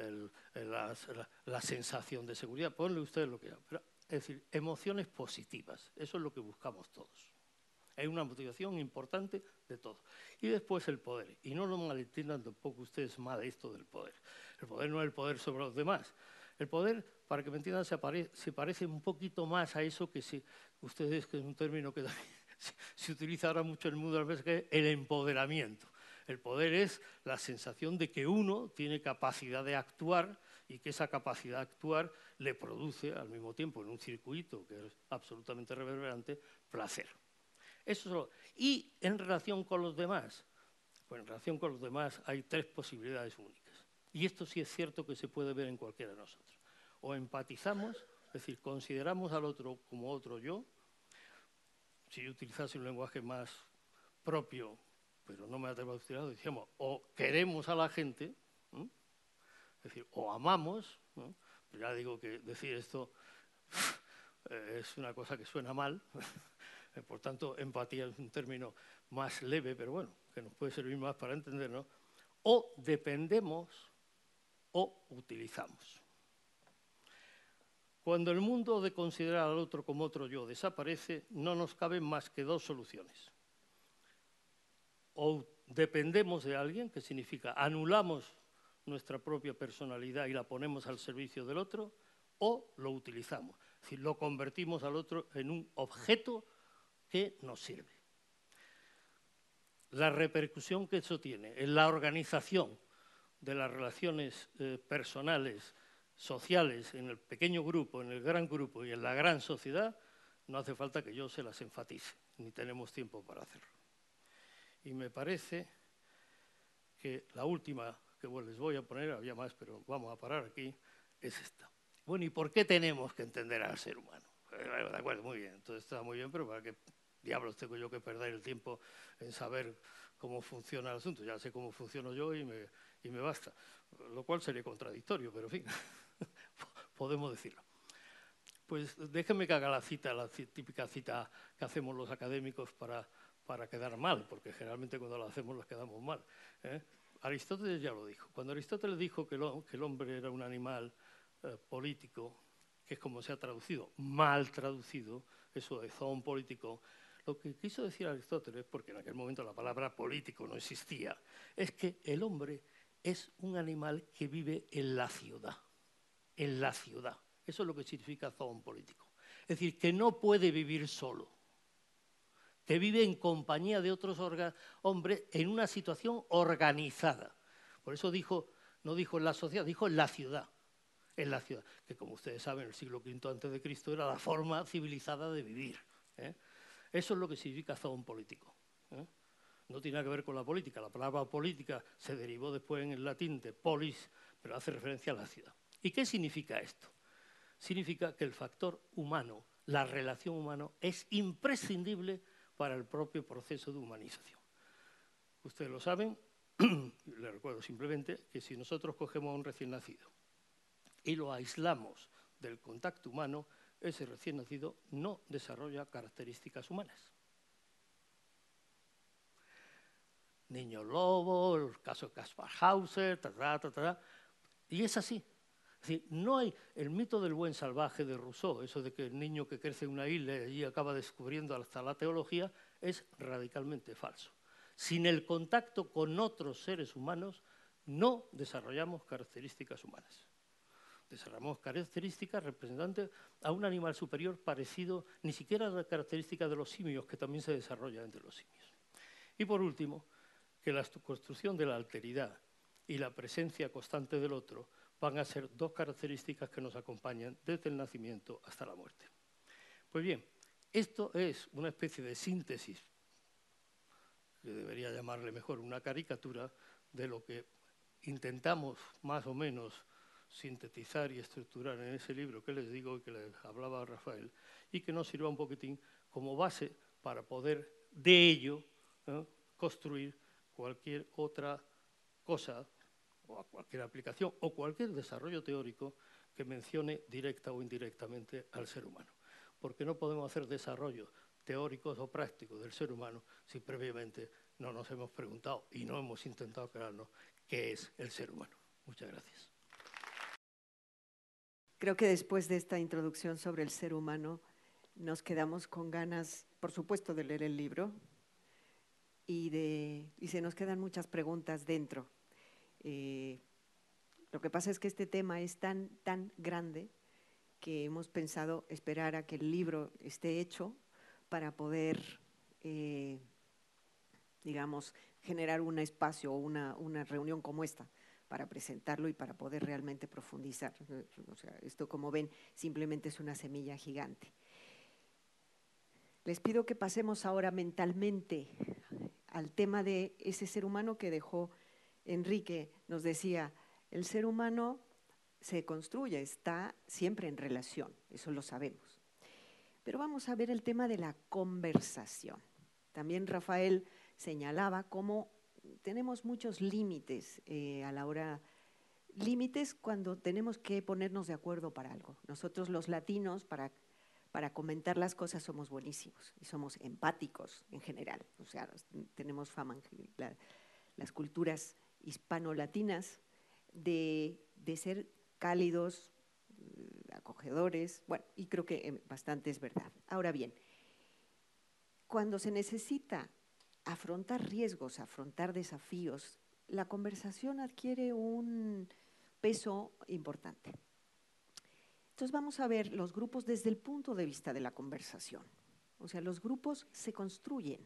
Speaker 3: la sensación de seguridad, ponle ustedes lo que sea. Pero, es decir, emociones positivas, eso es lo que buscamos todos. Es una motivación importante de todo. Y después el poder. Y no lo malentiendan tampoco ustedes mal esto del poder. El poder no es el poder sobre los demás. El poder, para que me entiendan, se parece un poquito más a eso que ustedes, que es un término que se utiliza ahora mucho en el mundo de la empresa, que es el empoderamiento. El poder es la sensación de que uno tiene capacidad de actuar y que esa capacidad de actuar le produce al mismo tiempo, en un circuito que es absolutamente reverberante, placer. Eso. Y en relación con los demás, pues en relación con los demás hay tres posibilidades únicas. Y esto sí es cierto que se puede ver en cualquiera de nosotros. O empatizamos, es decir, consideramos al otro como otro yo. Si yo utilizase un lenguaje más propio, pero no me atrevo a utilizarlo, decíamos, o queremos a la gente, ¿no? Es decir, o amamos, ¿no? Pero ya digo que decir esto es una cosa que suena mal. Por tanto, empatía es un término más leve, pero bueno, que nos puede servir más para entendernos. O dependemos o utilizamos. Cuando el mundo de considerar al otro como otro yo desaparece, no nos caben más que dos soluciones. O dependemos de alguien, que significa anulamos nuestra propia personalidad y la ponemos al servicio del otro, o lo utilizamos. Es decir, lo convertimos al otro en un objeto que nos sirve. La repercusión que eso tiene en la organización de las relaciones personales, sociales, en el pequeño grupo, en el gran grupo y en la gran sociedad, no hace falta que yo se las enfatice, ni tenemos tiempo para hacerlo. Y me parece que la última que les voy a poner, había más, pero vamos a parar aquí, es esta. Bueno, ¿y por qué tenemos que entender al ser humano? De acuerdo, muy bien, entonces está muy bien, pero ¿para qué diablos tengo yo que perder el tiempo en saber cómo funciona el asunto? Ya sé cómo funciono yo y me basta, lo cual sería contradictorio, pero en fin, podemos decirlo. Pues déjenme que haga la típica cita que hacemos los académicos para quedar mal, porque generalmente cuando la hacemos las quedamos mal. Aristóteles ya lo dijo. Cuando Aristóteles dijo que el hombre era un animal político, que es como se ha traducido, mal traducido, eso de zoon político, lo que quiso decir Aristóteles, porque en aquel momento la palabra político no existía, es que el hombre es un animal que vive en la ciudad. En la ciudad. Eso es lo que significa zoon político. Es decir, que no puede vivir solo, que vive en compañía de otros hombres en una situación organizada. Por eso no dijo en la sociedad, dijo en la ciudad. En la ciudad, que como ustedes saben, en el siglo V a.C. era la forma civilizada de vivir. Eso es lo que significa zoon político. No tiene nada que ver con la política. La palabra política se derivó después en el latín de polis, pero hace referencia a la ciudad. ¿Y qué significa esto? Significa que el factor humano, la relación humana, es imprescindible para el propio proceso de humanización. Ustedes lo saben, les recuerdo simplemente que si nosotros cogemos a un recién nacido y lo aislamos del contacto humano, ese recién nacido no desarrolla características humanas. Niño lobo, el caso de Kaspar Hauser, y es así. Es decir, no hay el mito del buen salvaje de Rousseau, eso de que el niño que crece en una isla y allí acaba descubriendo hasta la teología, es radicalmente falso. Sin el contacto con otros seres humanos, no desarrollamos características humanas. desarrollamos características representantes a un animal superior parecido, ni siquiera a la característica de los simios, que también se desarrolla entre los simios. Y por último, que la construcción de la alteridad y la presencia constante del otro van a ser dos características que nos acompañan desde el nacimiento hasta la muerte. Pues bien, esto es una especie de síntesis, que debería llamarle mejor una caricatura, de lo que intentamos más o menos sintetizar y estructurar en ese libro que les digo y que les hablaba Rafael, y que nos sirva un poquitín como base para poder de ello construir cualquier otra cosa, o cualquier aplicación, o cualquier desarrollo teórico que mencione directa o indirectamente al ser humano. Porque no podemos hacer desarrollos teóricos o prácticos del ser humano si previamente no nos hemos preguntado y no hemos intentado aclararnos qué es el ser humano. Muchas gracias.
Speaker 2: Creo que después de esta introducción sobre el ser humano nos quedamos con ganas, por supuesto, de leer el libro y se nos quedan muchas preguntas dentro. Lo que pasa es que este tema es tan grande que hemos pensado esperar a que el libro esté hecho para poder, digamos, generar un espacio o una reunión como esta para presentarlo y para poder realmente profundizar. O sea, esto, como ven, simplemente es una semilla gigante. Les pido que pasemos ahora mentalmente al tema de ese ser humano que dejó Enrique. Nos decía, el ser humano se construye, está siempre en relación, eso lo sabemos. Pero vamos a ver el tema de la conversación. También Rafael señalaba cómo tenemos muchos límites a la hora, límites cuando tenemos que ponernos de acuerdo para algo. Nosotros los latinos, para comentar las cosas somos buenísimos y somos empáticos en general. O sea, tenemos fama, las culturas hispano-latinas, de ser cálidos, acogedores, bueno, y creo que bastante es verdad. Ahora bien, cuando se necesita afrontar riesgos, afrontar desafíos, la conversación adquiere un peso importante. Entonces vamos a ver los grupos desde el punto de vista de la conversación. O sea, los grupos se construyen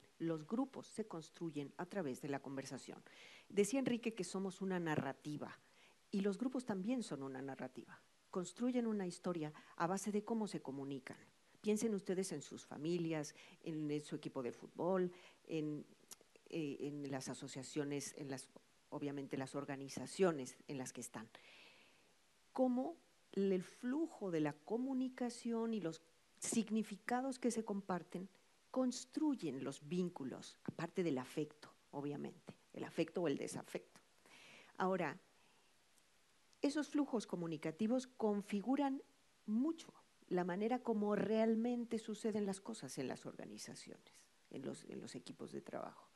Speaker 2: a través de la conversación. Decía Enrique que somos una narrativa y los grupos también son una narrativa. Construyen una historia a base de cómo se comunican. Piensen ustedes en sus familias, en su equipo de fútbol, en las asociaciones, obviamente las organizaciones en las que están. Cómo el flujo de la comunicación y los significados que se comparten construyen los vínculos, aparte del afecto, obviamente, el afecto o el desafecto. Ahora, esos flujos comunicativos configuran mucho la manera como realmente suceden las cosas en las organizaciones, en los equipos de trabajo.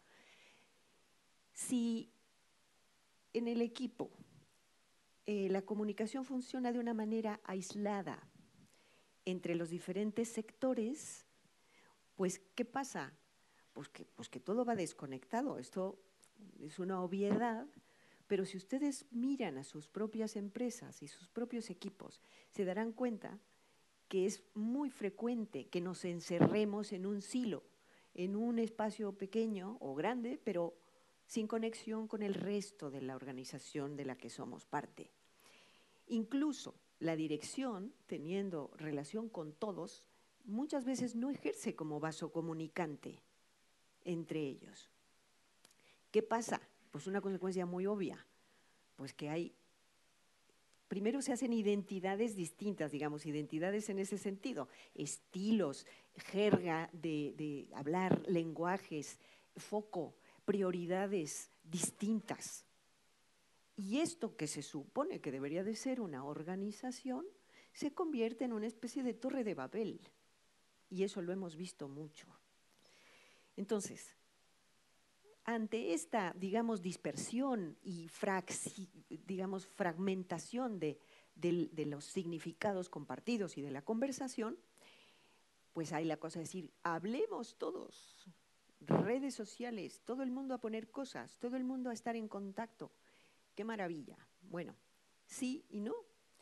Speaker 2: Si en el equipo la comunicación funciona de una manera aislada entre los diferentes sectores, pues ¿qué pasa? Pues que todo va desconectado. Esto es una obviedad, pero si ustedes miran a sus propias empresas y sus propios equipos, se darán cuenta que es muy frecuente que nos encerremos en un silo, en un espacio pequeño o grande, pero sin conexión con el resto de la organización de la que somos parte. Incluso la dirección, teniendo relación con todos, muchas veces no ejerce como vaso comunicante entre ellos. ¿Qué pasa? Pues una consecuencia muy obvia, pues que primero se hacen identidades distintas, digamos, identidades en ese sentido, estilos, jerga de hablar, lenguajes, foco, prioridades distintas. Y esto que se supone que debería de ser una organización, se convierte en una especie de torre de Babel. Y eso lo hemos visto mucho. Entonces, ante esta, digamos, dispersión y fragmentación de los significados compartidos y de la conversación, pues hay la cosa de decir, hablemos todos, redes sociales, todo el mundo a poner cosas, todo el mundo a estar en contacto. ¡Qué maravilla! Bueno, sí y no.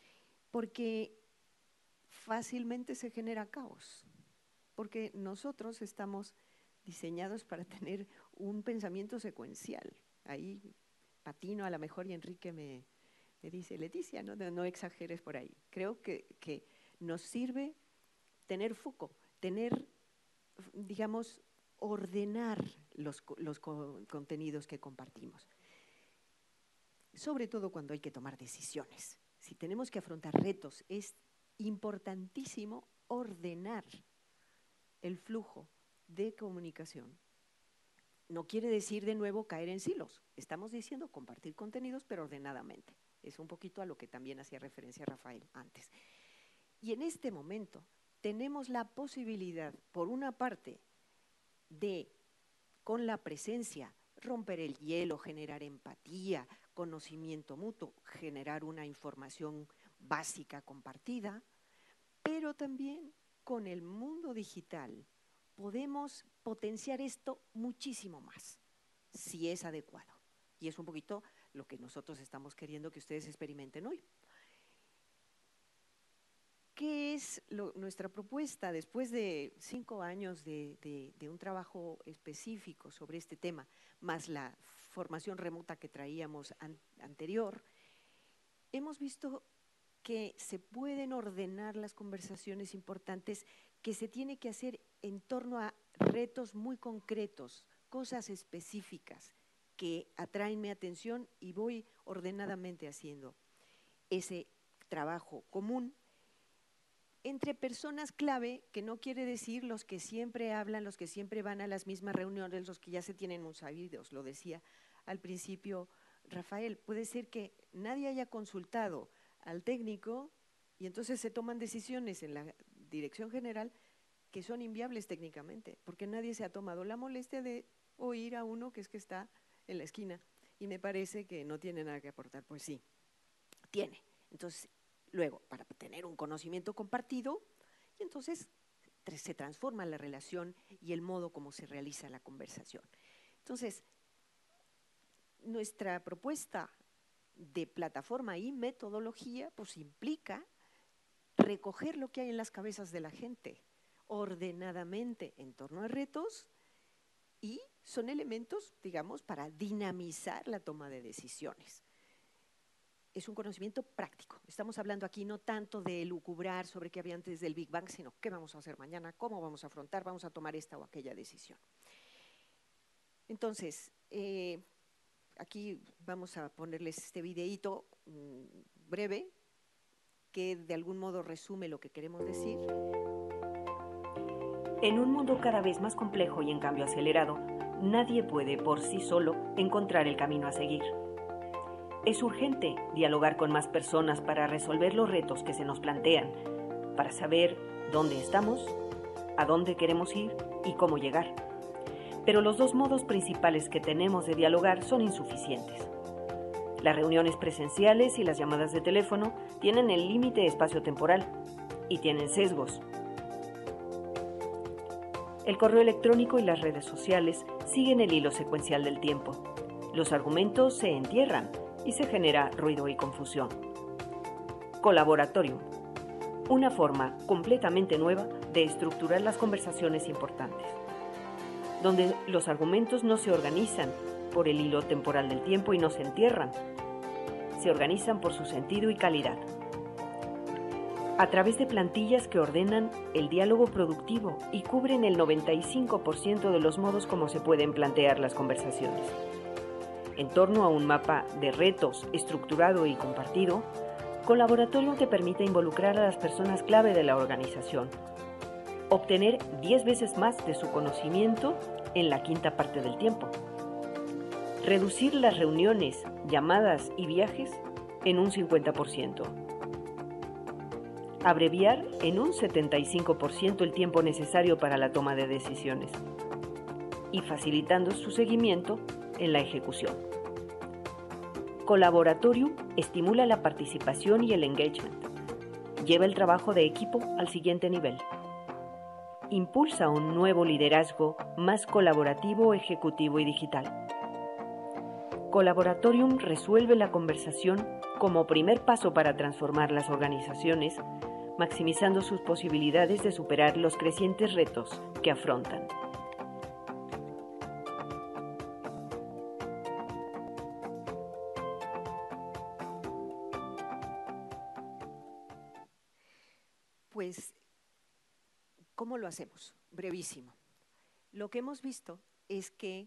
Speaker 4: porque fácilmente se genera caos, porque nosotros estamos diseñados para tener un pensamiento secuencial. Ahí patino a lo mejor y Enrique me dice, Leticia, no exageres por ahí. Creo que nos sirve tener foco, digamos, ordenar los contenidos que compartimos. Sobre todo cuando hay que tomar decisiones. Si tenemos que afrontar retos, es importantísimo ordenar el flujo de comunicación. No quiere decir de nuevo caer en silos. Estamos diciendo compartir contenidos, pero ordenadamente. Es un poquito a lo que también hacía referencia Rafael antes. Y en este momento tenemos la posibilidad, por una parte, de, con la presencia, romper el hielo, generar empatía, conocimiento mutuo, generar una información básica compartida, pero también con el mundo digital podemos potenciar esto muchísimo más, si es adecuado. Y es un poquito lo que nosotros estamos queriendo que ustedes experimenten hoy. ¿Qué es nuestra propuesta después de 5 años de un trabajo específico sobre este tema, más la formación remota que traíamos anterior? Hemos visto que se pueden ordenar las conversaciones importantes que se tiene que hacer en torno a retos muy concretos, cosas específicas que atraen mi atención y voy ordenadamente haciendo ese trabajo común entre personas clave, que no quiere decir los que siempre hablan, los que siempre van a las mismas reuniones, los que ya se tienen un sabidos, lo decía al principio Rafael. Puede ser que nadie haya consultado al técnico y entonces se toman decisiones en la dirección general que son inviables técnicamente, porque nadie se ha tomado la molestia de oír a uno que está en la esquina y me parece que no tiene nada que aportar. Pues sí, tiene. Entonces, luego, para tener un conocimiento compartido, y entonces se transforma la relación y el modo como se realiza la conversación. Entonces, nuestra propuesta de plataforma y metodología pues implica recoger lo que hay en las cabezas de la gente ordenadamente en torno a retos y son elementos, digamos, para dinamizar la toma de decisiones. Es un conocimiento práctico. Estamos hablando aquí no tanto de elucubrar sobre qué había antes del Big Bang, sino qué vamos a hacer mañana, cómo vamos a afrontar, vamos a tomar esta o aquella decisión. Entonces, aquí vamos a ponerles este videíto breve que de algún modo resume lo que queremos decir.
Speaker 2: En un mundo cada vez más complejo y en cambio acelerado, nadie puede por sí solo encontrar el camino a seguir. Es urgente dialogar con más personas para resolver los retos que se nos plantean, para saber dónde estamos, a dónde queremos ir y cómo llegar. Pero los dos modos principales que tenemos de dialogar son insuficientes. Las reuniones presenciales y las llamadas de teléfono tienen el límite espacio-temporal y tienen sesgos. El correo electrónico y las redes sociales siguen el hilo secuencial del tiempo. Los argumentos se entierran y se genera ruido y confusión. Colaboratorium, una forma completamente nueva de estructurar las conversaciones importantes, donde los argumentos no se organizan por el hilo temporal del tiempo y no se entierran, se organizan por su sentido y calidad. A través de plantillas que ordenan el diálogo productivo y cubren el 95% de los modos como se pueden plantear las conversaciones. En torno a un mapa de retos estructurado y compartido, Colaboratorium te permite involucrar a las personas clave de la organización, obtener 10 veces más de su conocimiento en la quinta parte del tiempo, reducir las reuniones, llamadas y viajes en un 50%, abreviar en un 75% el tiempo necesario para la toma de decisiones y facilitando su seguimiento en la ejecución. Colaboratorium estimula la participación y el engagement. Lleva el trabajo de equipo al siguiente nivel. Impulsa un nuevo liderazgo más colaborativo, ejecutivo y digital. Colaboratorium resuelve la conversación como primer paso para transformar las organizaciones, maximizando sus posibilidades de superar los crecientes retos que afrontan.
Speaker 4: Pues, ¿cómo lo hacemos? Brevísimo. Lo que hemos visto es que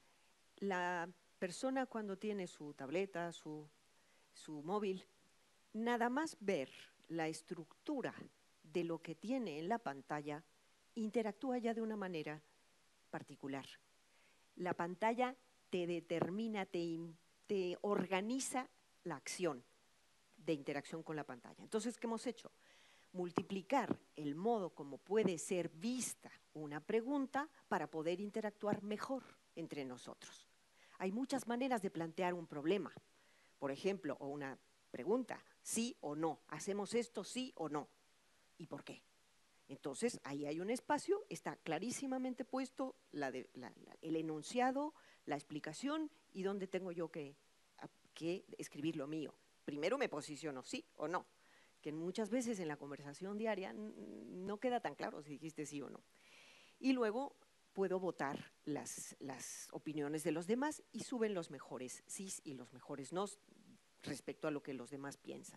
Speaker 4: la persona cuando tiene su tableta, su móvil, nada más ver la estructura de lo que tiene en la pantalla, interactúa ya de una manera particular. La pantalla te determina, te organiza la acción de interacción con la pantalla. Entonces, ¿qué hemos hecho? Multiplicar el modo como puede ser vista una pregunta para poder interactuar mejor entre nosotros. Hay muchas maneras de plantear un problema, por ejemplo, o una pregunta, sí o no, hacemos esto sí o no, ¿y por qué? Entonces, ahí hay un espacio, está clarísimamente puesto el enunciado, la explicación y dónde tengo yo que escribir lo mío. Primero me posiciono sí o no, que muchas veces en la conversación diaria no queda tan claro si dijiste sí o no. Y luego puedo votar las opiniones de los demás y suben los mejores sís y los mejores nos respecto a lo que los demás piensan.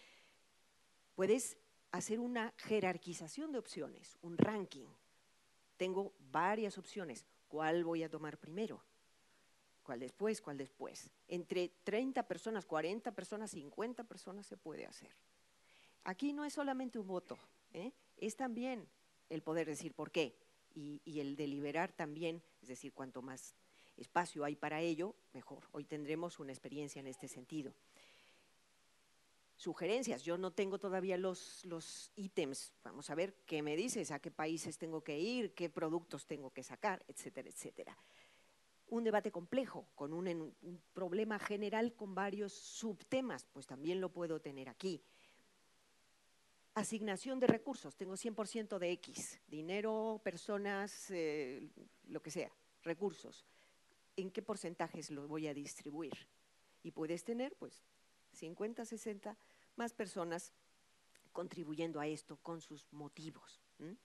Speaker 4: Puedes hacer una jerarquización de opciones, un ranking. Tengo varias opciones. ¿Cuál voy a tomar primero? ¿Cuál después? ¿Cuál después? Entre 30 personas, 40 personas, 50 personas se puede hacer. Aquí no es solamente un voto, es también el poder decir por qué y el deliberar también, es decir, cuanto más espacio hay para ello, mejor. Hoy tendremos una experiencia en este sentido. Sugerencias, yo no tengo todavía los ítems, vamos a ver qué me dices, a qué países tengo que ir, qué productos tengo que sacar, etcétera, etcétera. Un debate complejo, con un problema general con varios subtemas, pues también lo puedo tener aquí. Asignación de recursos, tengo 100% de X, dinero, personas, lo que sea, recursos. ¿En qué porcentajes los voy a distribuir? Y puedes tener, pues, 50, 60 más personas contribuyendo a esto con sus motivos.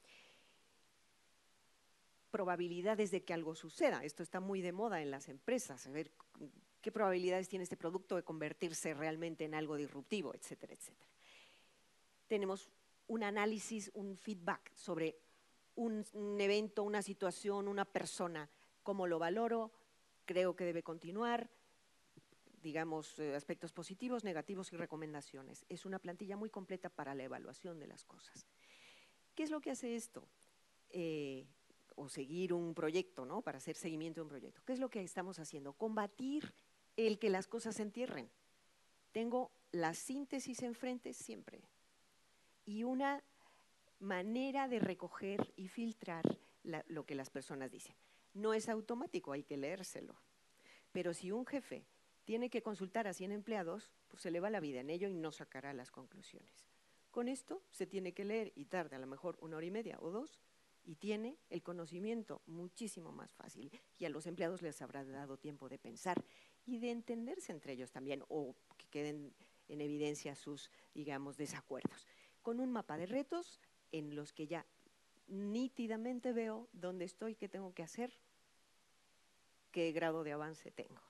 Speaker 4: Probabilidades de que algo suceda. Esto está muy de moda en las empresas, a ver qué probabilidades tiene este producto de convertirse realmente en algo disruptivo, etcétera, etcétera. Tenemos un análisis, un feedback sobre un evento, una situación, una persona, cómo lo valoro, creo que debe continuar, digamos, aspectos positivos, negativos y recomendaciones. Es una plantilla muy completa para la evaluación de las cosas. ¿Qué es lo que hace esto? O seguir un proyecto, ¿no? Para hacer seguimiento de un proyecto. ¿Qué es lo que estamos haciendo? Combatir el que las cosas se entierren. Tengo la síntesis enfrente siempre y una manera de recoger y filtrar lo que las personas dicen. No es automático, hay que leérselo. Pero si un jefe tiene que consultar a 100 empleados, pues se le va la vida en ello y no sacará las conclusiones. Con esto se tiene que leer y tarda a lo mejor 1 hora y media o 2 y tiene el conocimiento muchísimo más fácil y a los empleados les habrá dado tiempo de pensar y de entenderse entre ellos también o que queden en evidencia sus, digamos, desacuerdos. Con un mapa de retos en los que ya nítidamente veo dónde estoy, qué tengo que hacer, qué grado de avance tengo.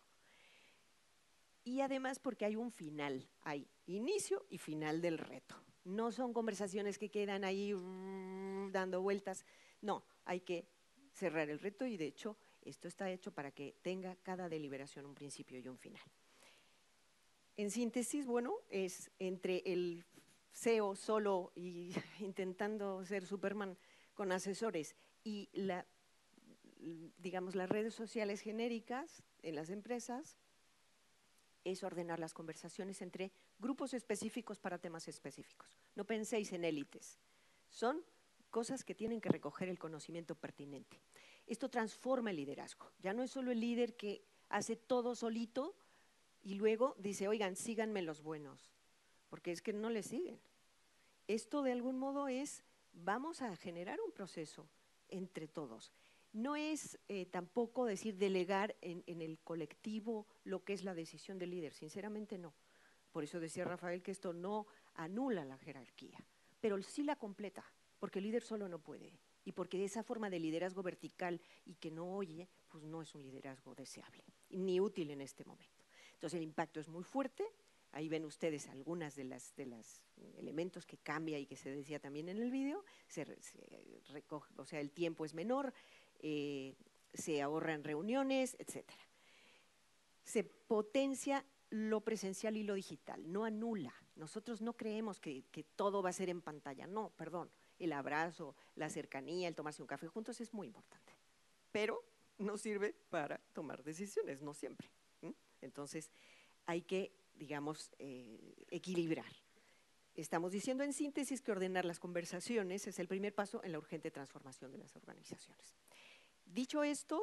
Speaker 4: Y además porque hay un final, hay inicio y final del reto. No son conversaciones que quedan ahí dando vueltas, no, hay que cerrar el reto y de hecho esto está hecho para que tenga cada deliberación un principio y un final. En síntesis, bueno, es entre el CEO solo y intentando ser Superman con asesores y digamos, las redes sociales genéricas en las empresas, es ordenar las conversaciones entre grupos específicos para temas específicos. No penséis en élites, son cosas que tienen que recoger el conocimiento pertinente. Esto transforma el liderazgo, ya no es solo el líder que hace todo solito y luego dice, oigan, síganme los buenos, porque es que no le siguen. Esto de algún modo es, vamos a generar un proceso entre todos. No es tampoco decir delegar en el colectivo lo que es la decisión del líder, sinceramente no. Por eso decía Rafael que esto no anula la jerarquía, pero sí la completa, porque el líder solo no puede. Y porque esa forma de liderazgo vertical y que no oye, pues no es un liderazgo deseable, ni útil en este momento. Entonces el impacto es muy fuerte. Ahí ven ustedes algunas de las elementos que cambia y que se decía también en el vídeo. Se recoge, o sea, el tiempo es menor, se ahorran reuniones, etcétera. Se potencia lo presencial y lo digital, no anula. Nosotros no creemos que todo va a ser en pantalla, no, perdón. El abrazo, la cercanía, el tomarse un café juntos es muy importante, pero no sirve para tomar decisiones, no siempre. Entonces, hay que, digamos, equilibrar. Estamos diciendo en síntesis que ordenar las conversaciones es el primer paso en la urgente transformación de las organizaciones. Dicho esto,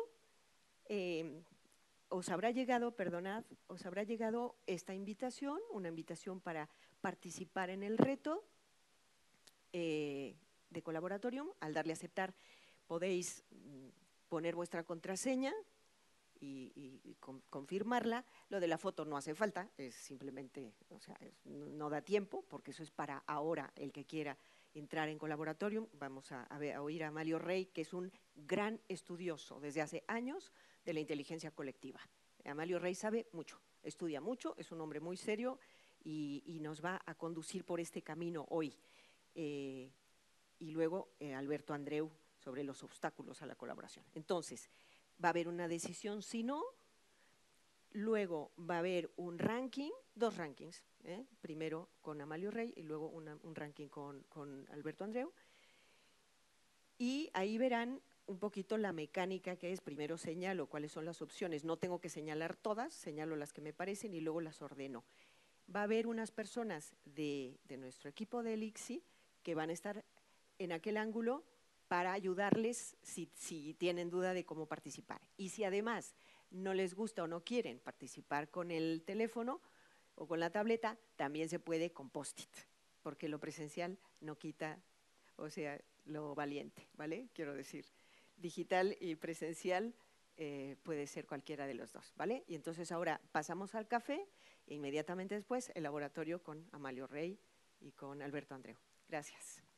Speaker 4: os habrá llegado, perdonad, os habrá llegado esta invitación, una invitación para participar en el reto de Colaboratorium. Al darle a aceptar, podéis poner vuestra contraseña y confirmarla. Lo de la foto no hace falta, es simplemente, o sea, no da tiempo, porque eso es para ahora el que quiera entrar en Colaboratorium. Vamos a oír a Amalio Rey, que es un gran estudioso desde hace años de la inteligencia colectiva. Amalio Rey sabe mucho, estudia mucho, es un hombre muy serio y nos va a conducir por este camino hoy. Y luego Alberto Andreu sobre los obstáculos a la colaboración. Entonces, va a haber una decisión si no, luego va a haber un ranking, 2 rankings, primero con Amalio Rey y luego un ranking con Alberto Andreu. Y ahí verán un poquito la mecánica que es, primero señalo cuáles son las opciones, no tengo que señalar todas, señalo las que me parecen y luego las ordeno. Va a haber unas personas de nuestro equipo de Elixi que van a estar en aquel ángulo para ayudarles si tienen duda de cómo participar. Y si además no les gusta o no quieren participar con el teléfono o con la tableta, también se puede con post-it, porque lo presencial no quita, o sea, lo valiente, ¿vale? Quiero decir, digital y presencial puede ser cualquiera de los dos, ¿vale? Y entonces ahora pasamos al café e inmediatamente después el laboratorio con Amalio Rey y con Alberto Andreu. Gracias.